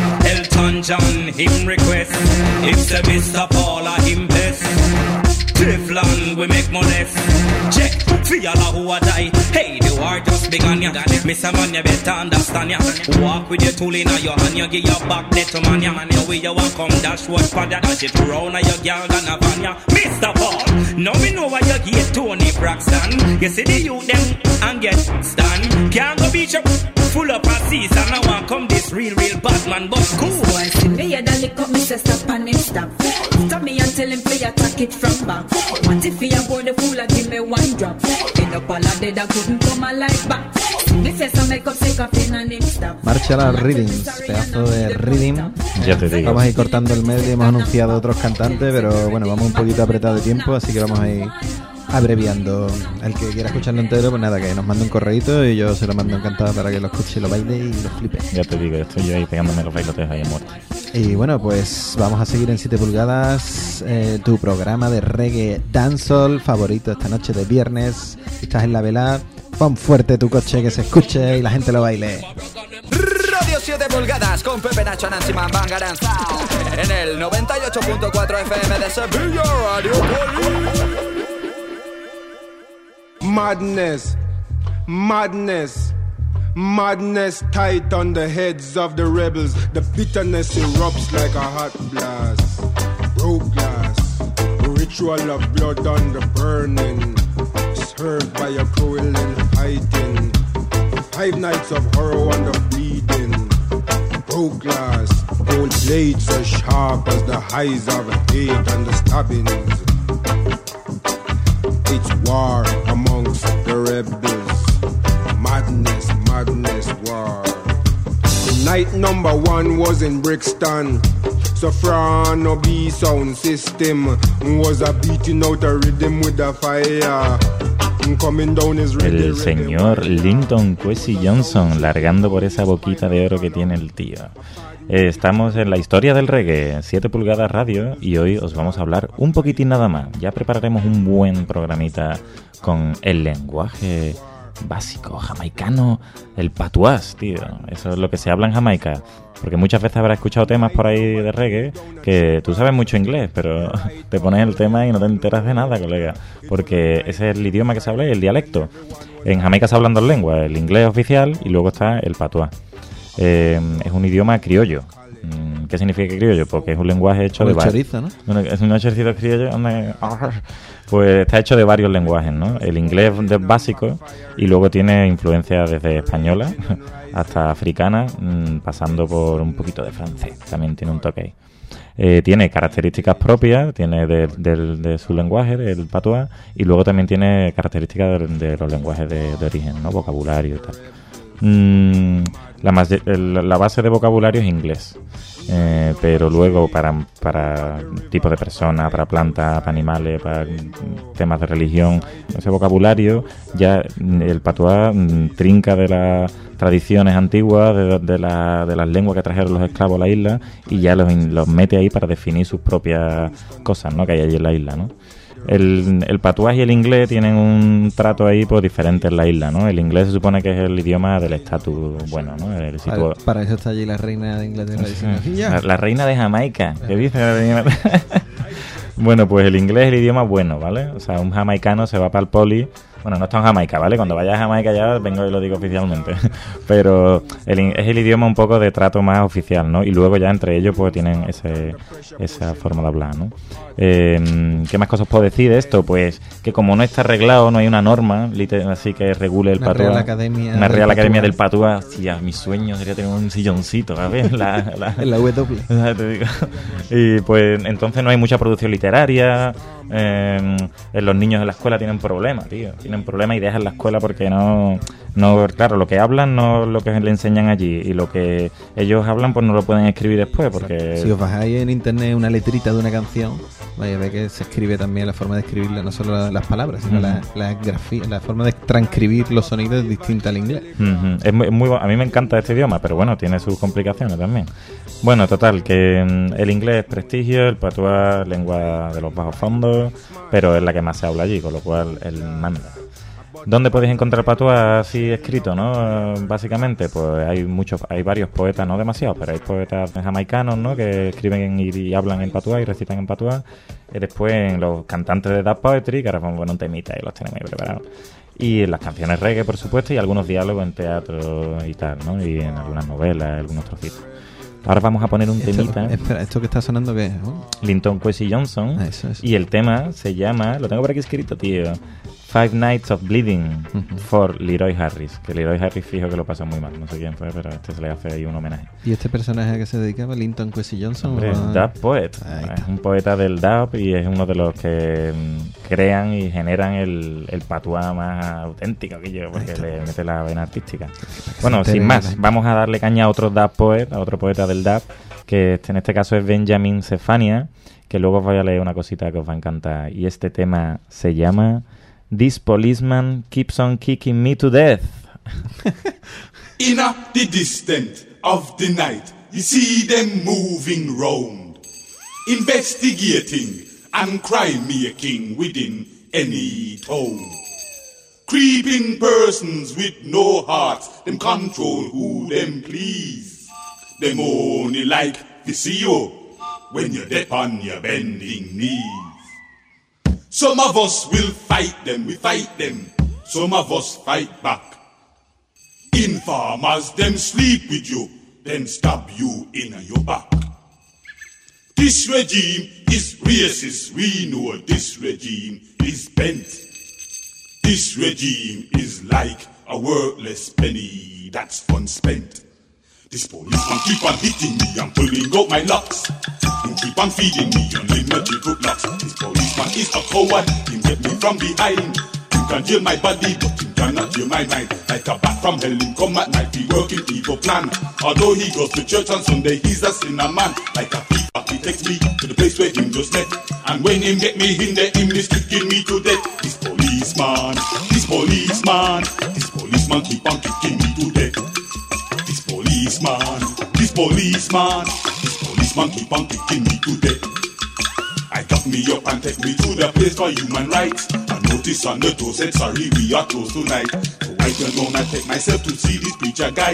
Elton John, him request. If the Mister Paula, him best. Cleveland, we make more less. Check, for all who a die. Hey, the war just begun ya. Mister Man, you better understand ya. Walk with your tool in your hand, you give your back net to man ya. The way you want come dash what for that. Dash it round your girl and a van ya. Mister Paul, now me know why you get Tony Braxton. You see the youth them and get stand. Can't go beach up full up a season. I want come this real, real bad man, but cool. Boy, see me head and lick up me say stop and him stop. Stop me and tell him play attack it from back. What if he a boy the fool and give me one drop? End up all a dead I couldn't come alive back. Me say some make up say coffee and him stop. Marcha las Rhythms, pedazo de Rhythm. Ya te digo. Vamos a ir cortando el medio, hemos anunciado otros cantantes, pero bueno, vamos un poquito apretado de tiempo, así que vamos a ir abreviando. El que quiera escucharlo entero, pues nada, que nos mande un correíto y yo se lo mando encantado para que lo escuche, lo baile y lo flipe. Ya te digo, estoy yo ahí pegándome los bailotes ahí a muerte. Y bueno, pues vamos a seguir en siete pulgadas, eh, tu programa de reggae dancehall favorito esta noche de viernes. Si estás en la vela, pon fuerte tu coche que se escuche y la gente lo baile. Radio siete pulgadas con Pepe Nacho, Nancy Man, Bangarang Sound en el noventa y ocho punto cuatro F M de Sevilla, Radio Poli. Madness, madness, madness tight on the heads of the rebels. The bitterness erupts like a hot blast. Broke glass, ritual of blood on the burning, served by a cruel and fighting. Five nights of horror on the bleeding. Broke glass, gold blades as sharp as the highs of hate and the stabbings. It's war amongst the rebels. Madness, madness, war. Night number one was in Brixton. Soprano B sound system was a beating out a rhythm with a fire. Coming down his ready, El señor Linton Kwesi Johnson, largando por esa boquita de oro que tiene el tío. Eh, estamos en la historia del reggae, siete pulgadas radio, y hoy os vamos a hablar un poquitín nada más. Ya prepararemos un buen programita con el lenguaje básico jamaicano, el patuás, tío. Eso es lo que se habla en Jamaica. Porque muchas veces habrás escuchado temas por ahí de reggae que tú sabes mucho inglés, pero te pones el tema y no te enteras de nada, colega. Porque ese es el idioma que se habla y el dialecto. En Jamaica se hablan dos lenguas, el inglés oficial y luego está el patuá. Eh, es un idioma criollo. ¿Qué significa criollo? Porque es un lenguaje hecho de varios. Chorizo, ¿no? Es un chorizo criollo. Pues está hecho de varios lenguajes, ¿no? El inglés es básico y luego tiene influencia desde española hasta africana, pasando por un poquito de francés. También tiene un toque ahí. Eh, tiene características propias, tiene de, de, de su lenguaje, del patuá, y luego también tiene características de, de los lenguajes de, de origen, ¿no? Vocabulario y tal. Mm, la, más, la base de vocabulario es inglés, eh, pero luego para, para tipos de personas, para plantas, para animales, para temas de religión, ese vocabulario ya el patuá trinca de las tradiciones antiguas, de, de, la, de las lenguas que trajeron los esclavos a la isla, y ya los, los mete ahí para definir sus propias cosas, ¿no?, que hay allí en la isla, ¿no? El, el patuá y el inglés tienen un trato ahí pues diferente en la isla, ¿no? El inglés se supone que es el idioma del estatus bueno, ¿no? El para, para eso está allí la reina de Inglaterra diciendo, la, la reina de Jamaica, ¿qué dice la reina? Bueno, pues el inglés es el idioma bueno, ¿vale? O sea, un jamaicano se va para el poli Bueno, no está en Jamaica, ¿vale? Cuando vayas a Jamaica ya vengo y lo digo oficialmente. Pero el, es el idioma un poco de trato más oficial, ¿no? Y luego ya entre ellos pues tienen ese, esa forma de hablar, ¿no? Eh, ¿Qué más cosas puedo decir de esto? Pues que como no está arreglado, no hay una norma así que regule el una patua. Real Academia una Real del Academia patua. del patua. Sí, a mi sueño sería tener un silloncito, ¿sabes? La, la, en la W. Te digo. Y pues entonces no hay mucha producción literaria. Eh, los niños en la escuela tienen problemas, tío. Tienen problemas y dejan la escuela porque no, no, claro, lo que hablan no es lo que le enseñan allí y lo que ellos hablan pues no lo pueden escribir después porque... Si os bajáis en internet una letrita de una canción, vais a ver que se escribe también la forma de escribirla, no solo las palabras, sino uh-huh. la, la grafía, la forma de transcribir los sonidos es distinta al inglés. Uh-huh. Es muy, muy, a mí me encanta este idioma, pero bueno, tiene sus complicaciones también. Bueno, total, que mm, el inglés es prestigio, el patuá lengua de los bajos fondos, pero es la que más se habla allí, con lo cual el manda. ¿Dónde podéis encontrar patuá así escrito, no? Básicamente, pues hay muchos, hay varios poetas, no demasiados, pero hay poetas jamaicanos, ¿no? Que escriben y, y hablan en patuá y recitan en patuá. Y después en los cantantes de Dub Poetry, que ahora vamos a poner un temita y los tenemos ahí preparados. Y en las canciones reggae, por supuesto, y algunos diálogos en teatro y tal, ¿no? Y en algunas novelas, algunos trocitos. Ahora vamos a poner un esto, temita. Espera, ¿esto que está sonando qué es? Oh. Linton Kwesi Johnson. Ah, eso, eso. Y el tema se llama, lo tengo por aquí escrito, tío, Five Nights of Bleeding uh-huh. for Leroy Harris. Que Leroy Harris fijo que lo pasa muy mal. No sé quién fue, pero a este se le hace ahí un homenaje. ¿Y este personaje a qué se dedicaba? ¿Linton Kwesi Johnson? Hombre, o... Dub Poet. Es un poeta del dub y es uno de los que mm, crean y generan el, el patuá más auténtico que yo, porque le mete la vena artística. Bueno, sin más, vamos a darle caña a otro Dub Poet, a otro poeta del dub, que en este caso es Benjamin Zephania, que luego os voy a leer una cosita que os va a encantar. Y este tema se llama This Policeman Keeps on Kicking Me to Death. In the distance of the night, you see them moving round, investigating and crime making within any town. Creeping persons with no hearts, them control who them please. Them only like to see you when you're dead on your bending knees. Some of us will fight them, we fight them. Some of us fight back. Informers, them sleep with you, then stab you in your back. This regime is racist, we know this regime is bent. This regime is like a worthless penny that's unspent. This policeman keep on hitting me and pulling out my locks. He keep on feeding me unlimited locks. This policeman is a coward, he get me from behind. You can jail my body, but you cannot jail my mind. Like a bat from hell, he come at night, he working evil plan. Although he goes to church on Sunday, he's a sinner man. Like a thief, he takes me to the place where him just met. And when him get me in there, him is kicking me to death. This policeman, this policeman, this policeman keep on kicking me to death. This policeman, this policeman, this policeman keep on kicking me to death. I got me up and take me to the place for human rights. I notice on the door said sorry we are closed tonight. So I turn on and take myself to see this preacher guy.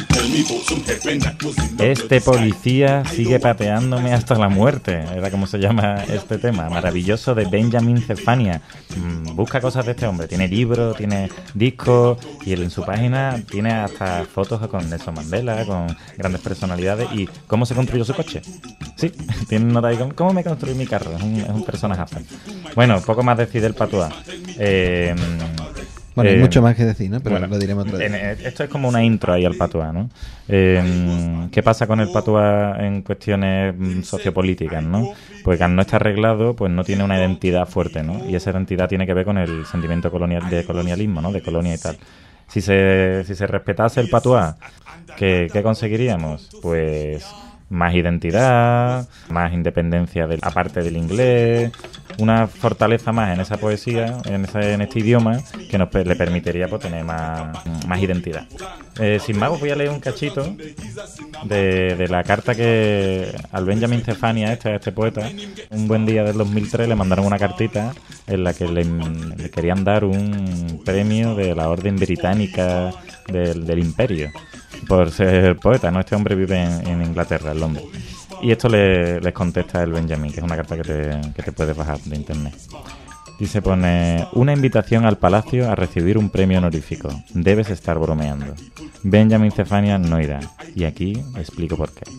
Este policía sigue pateándome hasta la muerte. Era como se llama este tema. Maravilloso, de Benjamin Zephania. Mm, busca cosas de este hombre. Tiene libros, tiene discos. Y él en su página tiene hasta fotos con Nelson Mandela, con grandes personalidades. Y cómo se construyó su coche. Sí, tiene nota ahí. ¿Cómo me construí mi carro? Es un, es un personaje. Bueno, poco más decir del patuá. Eh... Bueno, hay eh, mucho más que decir, ¿no? Pero bueno, lo diremos otro día. En, esto es como una intro ahí al patuá, ¿no? Eh, ¿Qué pasa con el patuá en cuestiones mm, sociopolíticas, no? Pues que al no estar arreglado, pues no tiene una identidad fuerte, ¿no? Y esa identidad tiene que ver con el sentimiento colonial, de colonialismo, ¿no? De colonia y tal. Si se, si se respetase el patuá, ¿qué, qué conseguiríamos? Pues más identidad, más independencia de, aparte del inglés, una fortaleza más en esa poesía, en, ese, en este idioma, que nos le permitiría pues, tener más, más identidad. Eh, sin más, os voy a leer un cachito de, de la carta que al Benjamin Zephania, este, este poeta, un buen día del dos mil tres le mandaron una cartita en la que le, le querían dar un premio de la Orden Británica del, del Imperio por ser poeta, ¿no? Este hombre vive en, en Inglaterra, en Londres. Y esto le, les contesta el Benjamin, que es una carta que te, que te puedes bajar de internet. Y se pone una invitación al palacio a recibir un premio honorífico. Debes estar bromeando. Benjamin Zefania no irá. Y aquí explico por qué.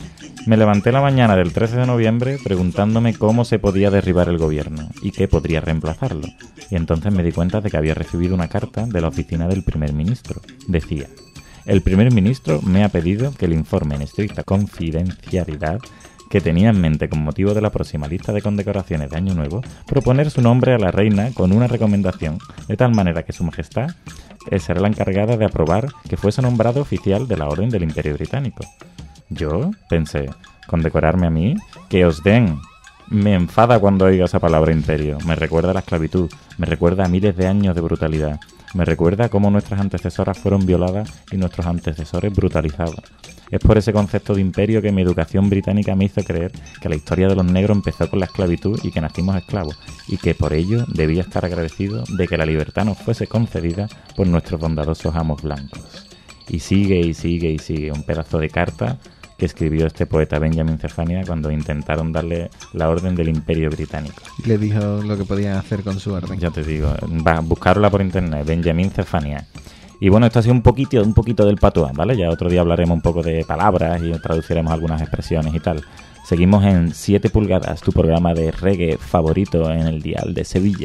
Me levanté la mañana del trece de noviembre preguntándome cómo se podía derribar el gobierno y qué podría reemplazarlo. Y entonces me di cuenta de que había recibido una carta de la oficina del primer ministro. Decía: el primer ministro me ha pedido que le informe en estricta confidencialidad que tenía en mente, con motivo de la próxima lista de condecoraciones de Año Nuevo, proponer su nombre a la reina con una recomendación, de tal manera que su majestad eh, será la encargada de aprobar que fuese nombrado oficial de la Orden del Imperio Británico. Yo pensé, ¿condecorarme a mí? ¡Que os den! Me enfada cuando oiga esa palabra imperio. Me recuerda a la esclavitud, me recuerda a miles de años de brutalidad, me recuerda a cómo nuestras antecesoras fueron violadas y nuestros antecesores brutalizados. Es por ese concepto de imperio que mi educación británica me hizo creer que la historia de los negros empezó con la esclavitud y que nacimos esclavos, y que por ello debía estar agradecido de que la libertad nos fuese concedida por nuestros bondadosos amos blancos. Y sigue y sigue y sigue un pedazo de carta que escribió este poeta Benjamin Zefania cuando intentaron darle la orden del Imperio Británico. Y le dijo lo que podían hacer con su orden. Ya te digo, va, buscarla por internet, Benjamin Zefania. Y bueno, esto ha sido un poquito, un poquito del patuá, ¿vale? Ya otro día hablaremos un poco de palabras y traduciremos algunas expresiones y tal. Seguimos en siete pulgadas, tu programa de reggae favorito en el dial de Sevilla.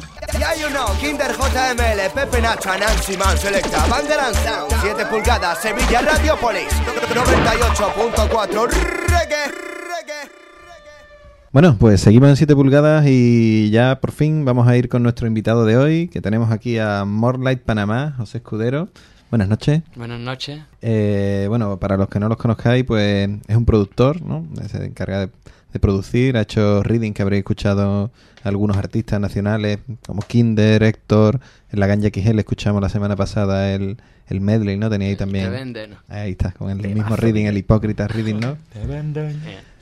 Ya you know, Kinder J M L, Pepe Nacho, Nancy Man Selecta, Banderan Sound, siete pulgadas, Sevilla, Radiopolis, noventa y ocho punto cuatro, reggae, reggae. Bueno, pues seguimos en siete pulgadas y ya por fin vamos a ir con nuestro invitado de hoy, que tenemos aquí a More Light Panamá, José Escudero. Buenas noches. Buenas noches. Eh, bueno, para los que no los conozcáis, pues es un productor, ¿no? Se encarga de, de producir, ha hecho reading que habréis escuchado algunos artistas nacionales como Kinder, Héctor, en la Ganja X L escuchamos la semana pasada el, el medley, ¿no? Tenía ahí también... Te vende, ¿no? Ahí está, con el Te mismo mazo, reading, tío. el Hipócrita reading, ¿no? Te venden.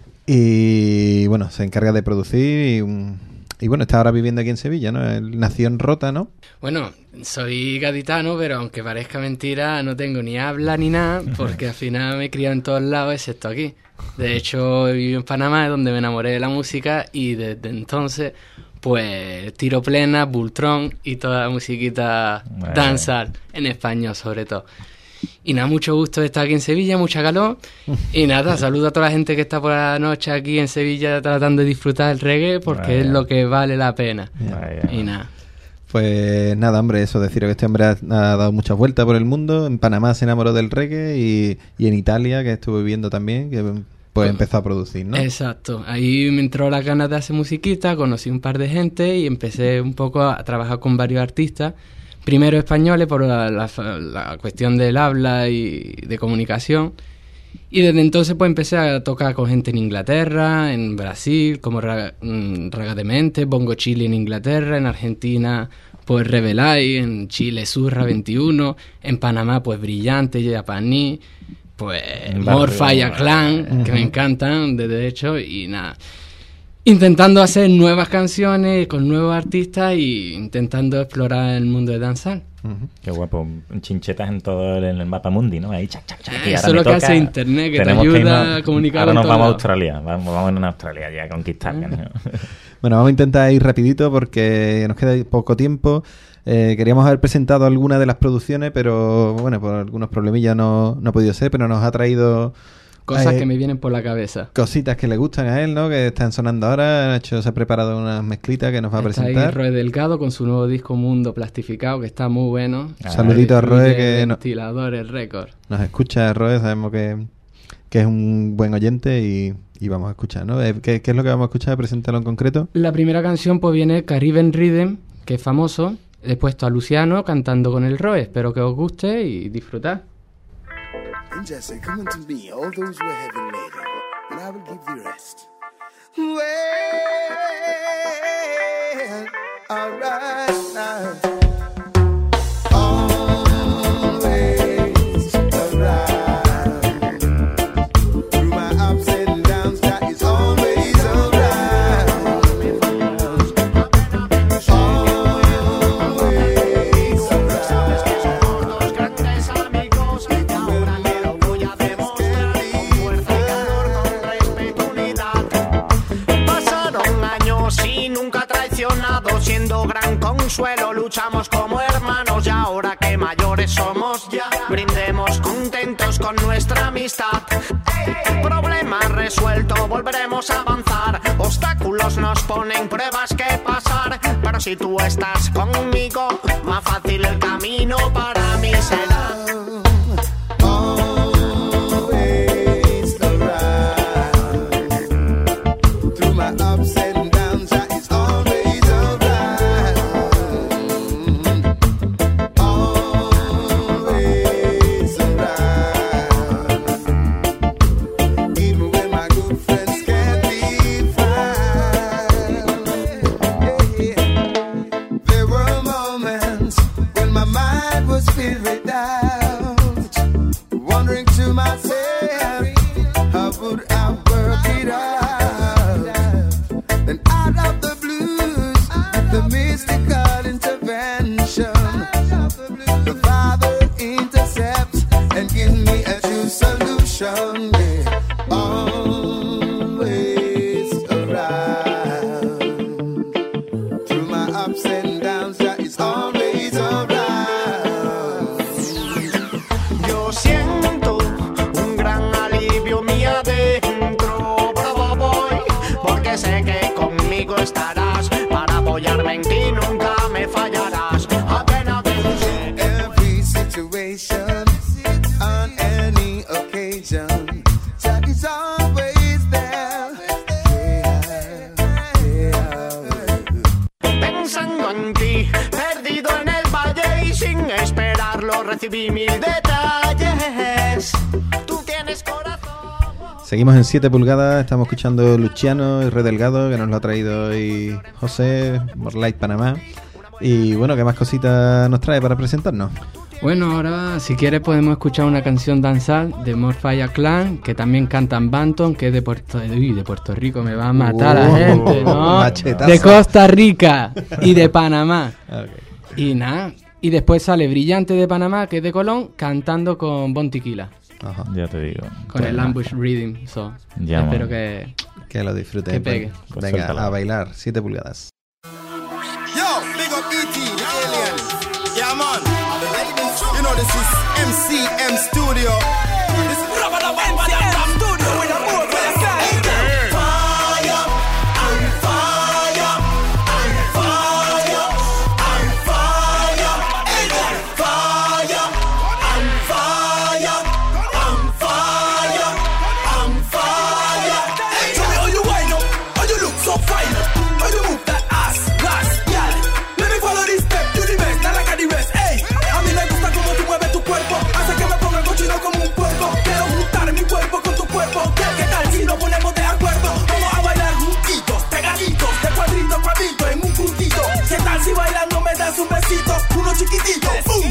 Y bueno, se encarga de producir y, um, y bueno, está ahora viviendo aquí en Sevilla, ¿no? Él nació en Rota, ¿no? Bueno, soy gaditano, pero aunque parezca mentira, no tengo ni habla ni nada, porque al final me he criado en todos lados, excepto aquí. De hecho, he vivido en Panamá, donde me enamoré de la música, y desde entonces, pues, tiro plena, Bultrón y toda la musiquita Bueno. dancehall, en español sobre todo. Y nada, mucho gusto de estar aquí en Sevilla, mucha calor. Y nada, saludo a toda la gente que está por la noche aquí en Sevilla tratando de disfrutar del reggae, porque Vaya. es lo que vale la pena. Vaya. Y nada. Pues nada, hombre, eso, deciros que este hombre ha, ha dado muchas vueltas por el mundo. En Panamá se enamoró del reggae y, y en Italia, que estuvo viviendo también, que pues empezó a producir, ¿no? Exacto, ahí me entró las ganas de hacer musiquita, conocí un par de gente y empecé un poco a trabajar con varios artistas, primero españoles por la, la, la cuestión del habla y de comunicación, y desde entonces pues empecé a tocar con gente en Inglaterra, en Brasil, como Raga, Raga Demente, Bongo Chile en Inglaterra, en Argentina pues Rebelai, en Chile Surra veintiuno, en Panamá pues Brillante, Yapaní, pues Morfaya Clan, Uh-huh. que me encantan, de hecho, y nada. Intentando hacer nuevas canciones con nuevos artistas y intentando explorar el mundo de danzar. Uh-huh. Qué guapo, chinchetas en todo el, en el mapa mundi, ¿no? Ahí, chac, chac, chac. Eh, Y ahora eso es me lo que toca- hace internet, que te tenemos ayuda irnos- a comunicar Ahora con nos todos vamos a lados. Australia, vamos, vamos en Australia ya a conquistar. ¿no? Bueno, vamos a intentar ir rapidito porque nos queda poco tiempo. Eh, queríamos haber presentado alguna de las producciones, pero bueno, por algunos problemillas no, no ha podido ser, pero nos ha traído Cosas eh, que me vienen por la cabeza. cositas que le gustan a él, ¿no? Que están sonando ahora. Ha hecho, se ha preparado unas mezclitas que nos va a Está ahí presentar. Roe Delgado con su nuevo disco Mundo Plastificado, que está muy bueno. Saludito a Roe, que no- Ventiladores Record. Nos escucha Roe, sabemos que, que es un buen oyente y, y vamos a escuchar, ¿no? Eh, ¿Qué, qué es lo que vamos a escuchar? Preséntalo en concreto. La primera canción pues viene Caribbean Rhythm, que es famoso. He puesto a Luciano cantando con el Roe. Espero que os guste y disfrutad. And just say, come unto me, all those who are heavy laden, and I will give thee rest. Well, alright now. Always around. Through my ups and downs, God is always around. Always around. Dos grandes amigos que ahora me lo voy a demostrar con fuerza y calor, con respeto, unidad. Pasaron años suelo, luchamos como hermanos y ahora que mayores somos ya, brindemos contentos con nuestra amistad. Problema resuelto, volveremos a avanzar. Obstáculos nos ponen pruebas que pasar, pero si tú estás conmigo, más fácil el camino para mí será. Seguimos en siete pulgadas, estamos escuchando Luciano y Red Delgado, que nos lo ha traído hoy José, Morlight Panamá. Y bueno, ¿qué más cositas nos trae para presentarnos? Bueno, ahora si quieres podemos escuchar una canción danzal de Morfire Clan, que también cantan Banton, que es de Puerto, uy, de Puerto Rico, me va a matar uh, la gente, ¿no? Machetazo. De Costa Rica y de Panamá. Okay. Y nada, y después sale Brillante de Panamá, que es de Colón, cantando con Bon Tequila. Ajá. Ya te digo. Con pues el Ambush Reading, so. Ya, espero que que lo disfruten. Que pegue. Pues venga, suéltalo. A bailar, siete pulgadas. Yo, big up E T, the alien. Yeah, man. You know this is M C M Studio. This is M C M Studio with a more for the side. Fire, I'm fire, I'm fire, I'm fire, I'm fire, I'm fire, I'm fire, I'm fire. Tell me how you wind up, how you look so fine, how you move that ass, ass, yeah. Let me follow this step, you the best, not like I the rest, hey. A mí me gusta como tú mueves tu cuerpo, hace que me ponga cochino como un puerco. Quiero juntar mi cuerpo con tu cuerpo, ¿qué, qué tal si nos ponemos de acuerdo? Vamos a bailar juntitos, pegaditos, de cuadrito a cuadrito, en un puntito. ¿Qué tal si bailando me das un besito, uno chiquitito? ¡Bum!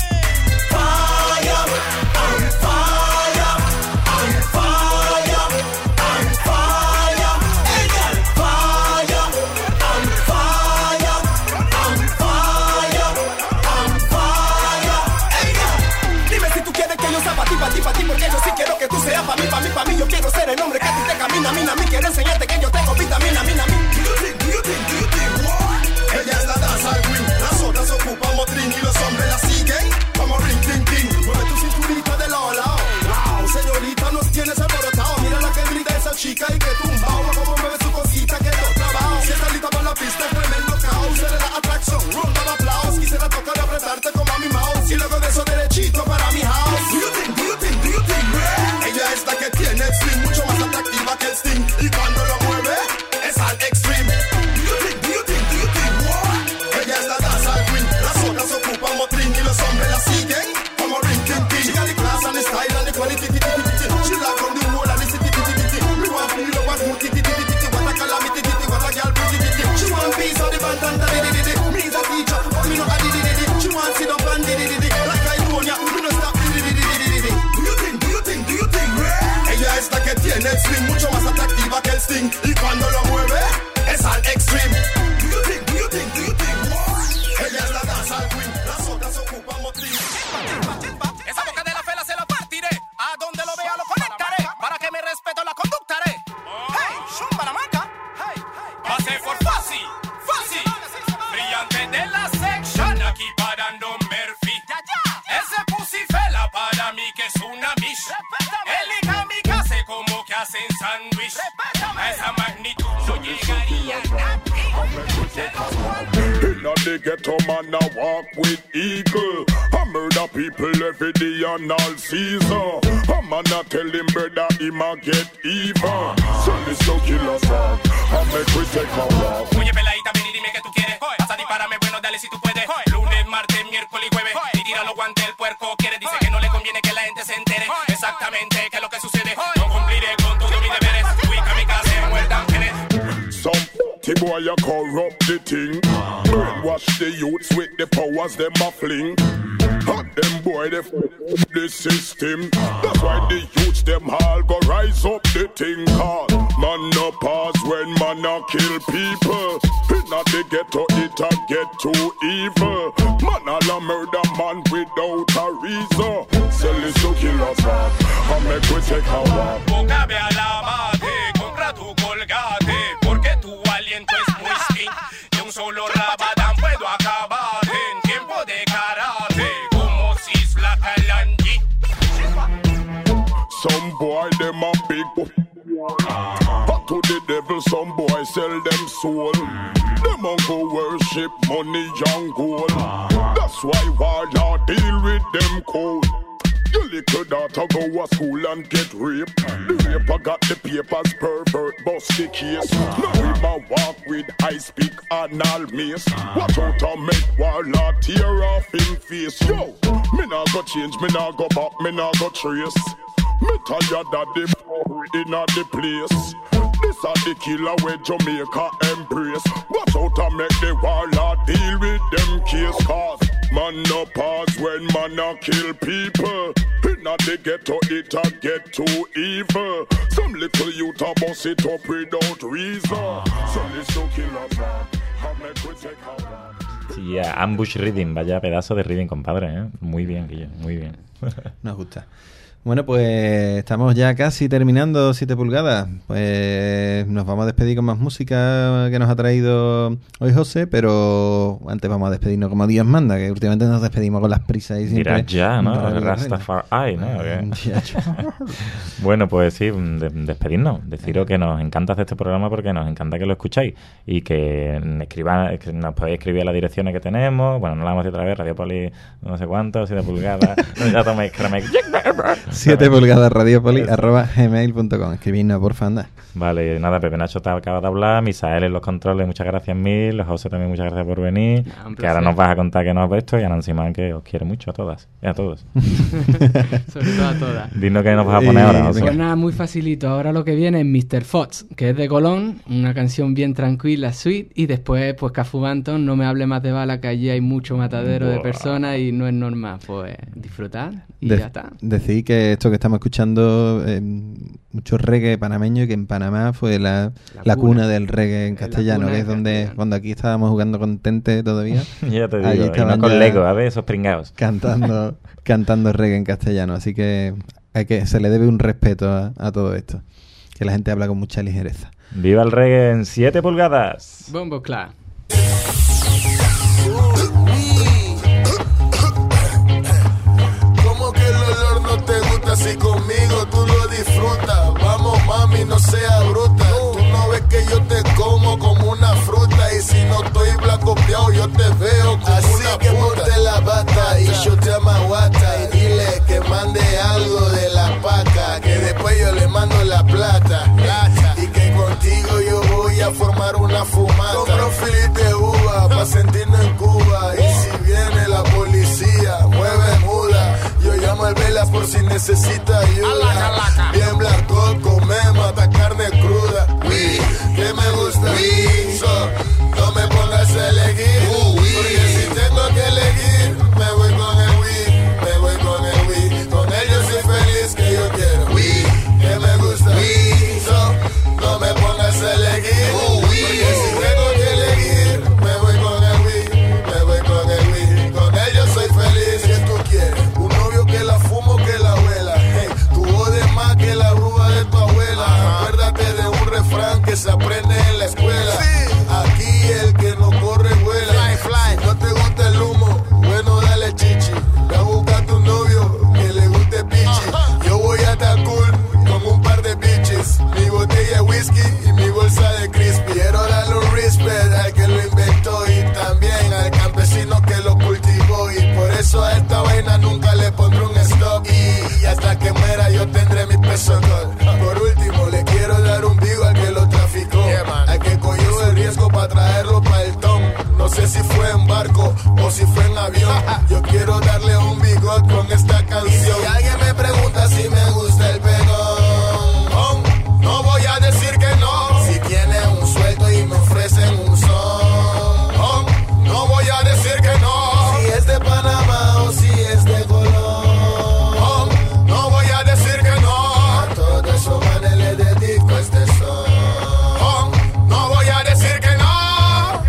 Fire, I'm fire, I'm fire, I'm fire, ella al fire, I'm fire, I'm fire, I'm fire, ella. Dime si tú quieres que yo sea pa' ti, pa' ti, pa' ti, porque yo sí quiero que tú seas pa' mí, pa' mí, pa' mí. Yo quiero ser el hombre que a ti te camina, mina, mí. Quiero enseñarte que yo tengo vitamina, mina, mí. Do you think, do you think, do you think, what? Ella es la danza queen, las otras ocupan motrín y los hombres la siguen como ring, ting, ting. Mueve tu cinturita de lado a lado. Wow, señorita, nos tienes alborotado. Mira la que grita esa chica y que tumba. Como mueve su cosita que no trabajo. Si está lista para la pista, es tremendo caos. Eres la atracción, ronda de aplausos. Quisiera tocar y apretarte como a mi mouse. Y luego de eso derechito para mi house. Do you think, do you think, do you think, yeah? Ella es la que tiene el swing, mucho más atractiva que el sting. Y cuando lo mueve, es al extreme. Do you think, do you think, do you think, what? Ella es la danza queen, las otras ocupan motrín y los hombres la siguen como ring, ting, ting. She got the class and the style and the quality, ti, ti, ti, ti, ti. She like from the whole and the city, ti, ti, ti, ti. We want to feel what mood, ti, ti, ti, ti, ti. What a calamity, ti, ti, what a girl pretty, ti, ti. She want peace on the band and da, di, di, di, di. Me is a teacher, but me no a di, di, di, di. She want sit up and di, di, di, di. Like I told ya, we no stop di, di, di, di, di, di, di. Do you think, do you think, do you think, yeah? Ella es la que tiene el swing, mucho más atractiva que el sting. Y cuando lo mueve, es al extreme. Do you think, do you think, do you think, what? Ella es la danza queen, las otras ocupan motrín. Esa boca de la fela se la partiré. A donde lo vea lo conectaré. Para que me respeto la conductaré. Hey, shumba la maca. Hey, pase por fácil, fácil. Brillante de la section. hacen sándwich. A esa magnitud no llegaría nadie. Inna the ghetto man a walk with eagle. I murder people every day and all season. A man a tell him brother him a get even. So this no killer song. I make we take a walk. Oye peladita ven y dime que tú quieres. Pasa dispárame bueno dale si tú puedes. Lunes, martes, miércoles y jueves. Y tira los guantes el puerco quiere. Dice que no le conviene que la gente se entere. Exactamente qué es lo que sucede. No cumpliré con todos mis deberes. Fui kamikaze muerdan penes. Some T-boy a corrupt the thing. Brainwash the youths with the powers them a fling. Hot them boy they f*** the system. That's why the youths them all go rise up the thing. Call man no pause when man a kill people. Inna the ghetto it a get too evil. Man all a murder man without a reason. Sell it to kill us off. I make we take a walk. Cabe a la mate, compra tu colgate. Porque tu aliento es muy skin. De un solo rabadán puedo acabar en tiempo de karate. Como si es la calangi. Some boy them a big. But to the devil some boy sell them soul. Them uncle worship money and gold. That's why warlord deal with them cold. Your little daughter go to school and get raped. The raper got the papers, pervert, bust the case. Now him a walk with ice pick and all mace. Watch out and make warlord tear off him face. Yo, me nah go change, me nah go back, me nah go trace. Me tired of the inna the place. This a the killer where Jamaica embrace. Watch out and make the warlord deal with them case. Cause man no pause when man a kill people. Inna the ghetto it a get too evil. Some little youth a bust it up without reason. Some little killer man, I make we take a walk. Sí, yeah, ambush reading, vaya pedazo de reading, compadre, ¿eh? Muy bien, Guille, muy bien. Nos gusta. Bueno, pues estamos ya casi terminando siete pulgadas. Pues nos vamos a despedir con más música que nos ha traído hoy José, pero antes vamos a despedirnos como Dios manda, que últimamente nos despedimos con las prisas y siempre... Dirás ya, ¿no? Rastafari, ¿no? Bueno, pues sí, de- despedirnos. Deciros que nos encanta hacer este programa porque nos encanta que lo escucháis y que escriban, que nos podéis escribir a las direcciones que tenemos. Bueno, no la vamos a decir otra vez, Radiopoli no sé cuánto, siete pulgadas, ya toméis crema. siete pulgadas radiopoli arroba gmail punto com. Escribidnos, porfa, anda. Vale, nada, Pepe Nacho te acaba de hablar, Misael en los controles, muchas gracias mil, José también muchas gracias por venir, Nah, un que ahora placer. nos vas a contar que nos has visto y a Nancy Man que os quiere mucho a todas y a todos. Sobre todo a todas. Dinos qué nos vas a poner ahora, José. Pues nada, muy facilito. Ahora lo que viene es mister Fox, que es de Colón, una canción bien tranquila, sweet, y después, pues Cafu Banton, no me hable más de bala, que allí hay mucho matadero de Buah. personas y no es normal. Pues disfrutar y De- ya está. Decir que esto que estamos escuchando, eh, mucho reggae panameño, que en Panamá fue la, La la cuna. cuna. del reggae en Es la castellano, cuna que del es donde cuando aquí estábamos jugando con Tente todavía. Ya te allí digo, y estaban no con ya Lego, a ver, esos pringados. Cantando, cantando reggae en castellano, así que hay que se le debe un respeto a, a todo esto, que la gente habla con mucha ligereza. ¡Viva el reggae en siete pulgadas! Bombo clap. ¿Cómo que el olor no te gusta si conmigo tú lo disfrutas? Vamos mami, no seas bruta. Tú no ves que yo te como como una fruta y si no estoy blancopeado yo te veo como así una que puta. Ponte la bata y yo te amaguata y dile que mande algo de la paca, que después yo le mando la plata, plata. Y que contigo yo voy a formar una fumata. Compro filis de uva pa' sentirnos en Cuba y si viene la policía mueve muda. Yo llamo al Velas por si necesita ayuda. Bien blanco, comemos hasta carne cruda. Uy, que me gusta. Uy, so, no me pongas a elegir. Porque si tengo que elegir, me voy con el Wii. Me voy con el Wii. Con él yo soy feliz que yo quiero. Uy, que me gusta. Uy, so, no me pongas a elegir. Porque si tengo que elegir, me voy con el Wii. Me voy con el Wii. Con él yo soy feliz. ¿Qué tú quieres? Un novio que la fumo que la abuela. Hey, tú jodes más que la bruja de tu abuela. Acuérdate de un refrán que se aprende en la escuela. Aquí el que no corre vuela. Si no te gusta el humo, bueno dale chichi. Ve a buscar tu novio que le guste pichi. Yo voy a estar cool con un par de bitches. importa si me gusta el pegón. Oh, no voy a decir que no. Si tiene un sueldo y me ofrecen un son. Oh, no voy a decir que no. Si es de Panamá o si es de Colón. Oh, no voy a decir que no. A todos esos manes le dedico este son. Oh, no voy a decir que no.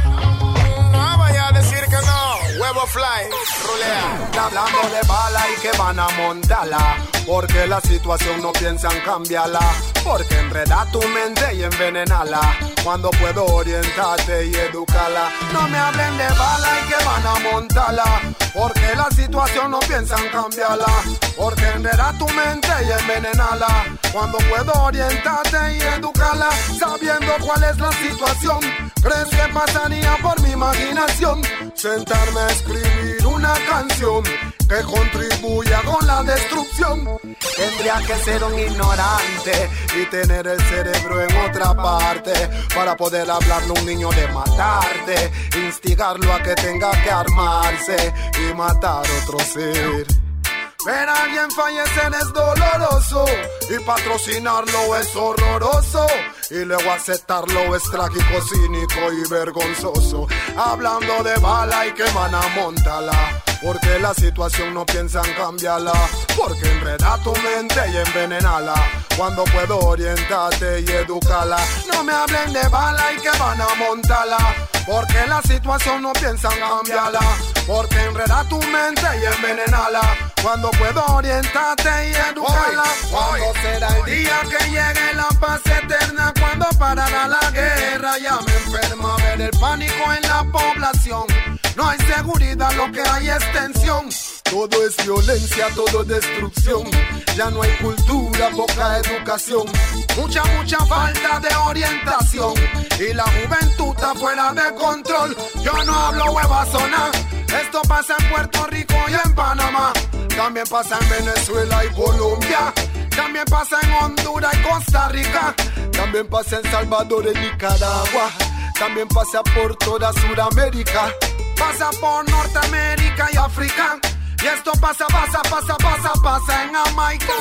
No voy a decir que no. Huevo fly, rulea. Hablando de bala y que van a montarla, porque la situación no piensan cambiarla, porque enredar tu mente y envenenarla, cuando puedo orientarte y educarla. No me hablen de bala y que van a montarla, porque la situación no piensan cambiarla, porque enredar tu mente y envenenarla, cuando puedo orientarte y educarla, sabiendo cuál es la situación. ¿Crees que pasaría por mi imaginación sentarme a escribir una canción que contribuya con la destrucción? Tendría que ser un ignorante y tener el cerebro en otra parte para poder hablarle a un niño de matarte, instigarlo a que tenga que armarse y matar otro ser. Ver a alguien fallecer es doloroso y patrocinarlo es horroroso, y luego aceptarlo es trágico, cínico y vergonzoso. Hablando de bala y que van a montarla, porque la situación no piensan cambiarla, porque enredar tu mente y envenenarla, cuando puedo orientarte y educarla. No me hablen de bala y que van a montarla, porque la situación no piensan cambiarla, porque enredar tu mente y envenenarla, cuando puedo orientarte y educarla. ¿Cuándo será el día que llegue la paz eterna? ¿Cuándo parará la guerra? Ya me enferma ver el pánico en la población. No hay seguridad, lo que hay es tensión. Todo es violencia, todo es destrucción. Ya no hay cultura, poca educación. Mucha, mucha falta de orientación. Y la juventud está fuera de control. Yo no hablo huevazona. Esto pasa en Puerto Rico y en Panamá. También pasa en Venezuela y Colombia. También pasa en Honduras y Costa Rica. También pasa en Salvador y Nicaragua. También pasa por toda Sudamérica. Pasa por Norteamérica y África. Y esto pasa, pasa, pasa, pasa, pasa en Jamaica.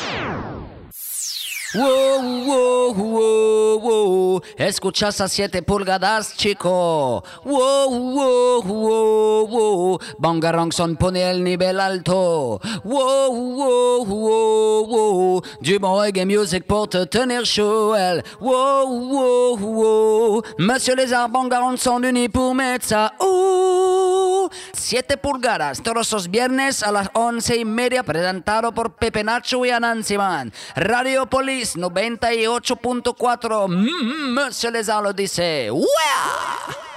Wow, wow, wow, wow. Escuchas a siete pulgadas, chico. Wow, wow, wow, wow. Bonga Ronson pone el nivel alto. Wow, wow, wow, wow. Du bon reggae music pour te tenir chaud. Wow, wow, wow. Monsieur Lézard, Bonga Ronson unis pour mettre ça. Uh. siete pulgadas, todos los viernes a las once y media, presentado por Pepe Nacho y Anansi Man. Radio Polis noventa y ocho punto cuatro. Mm, Monsieur Lézard lo dice. ¡Wow!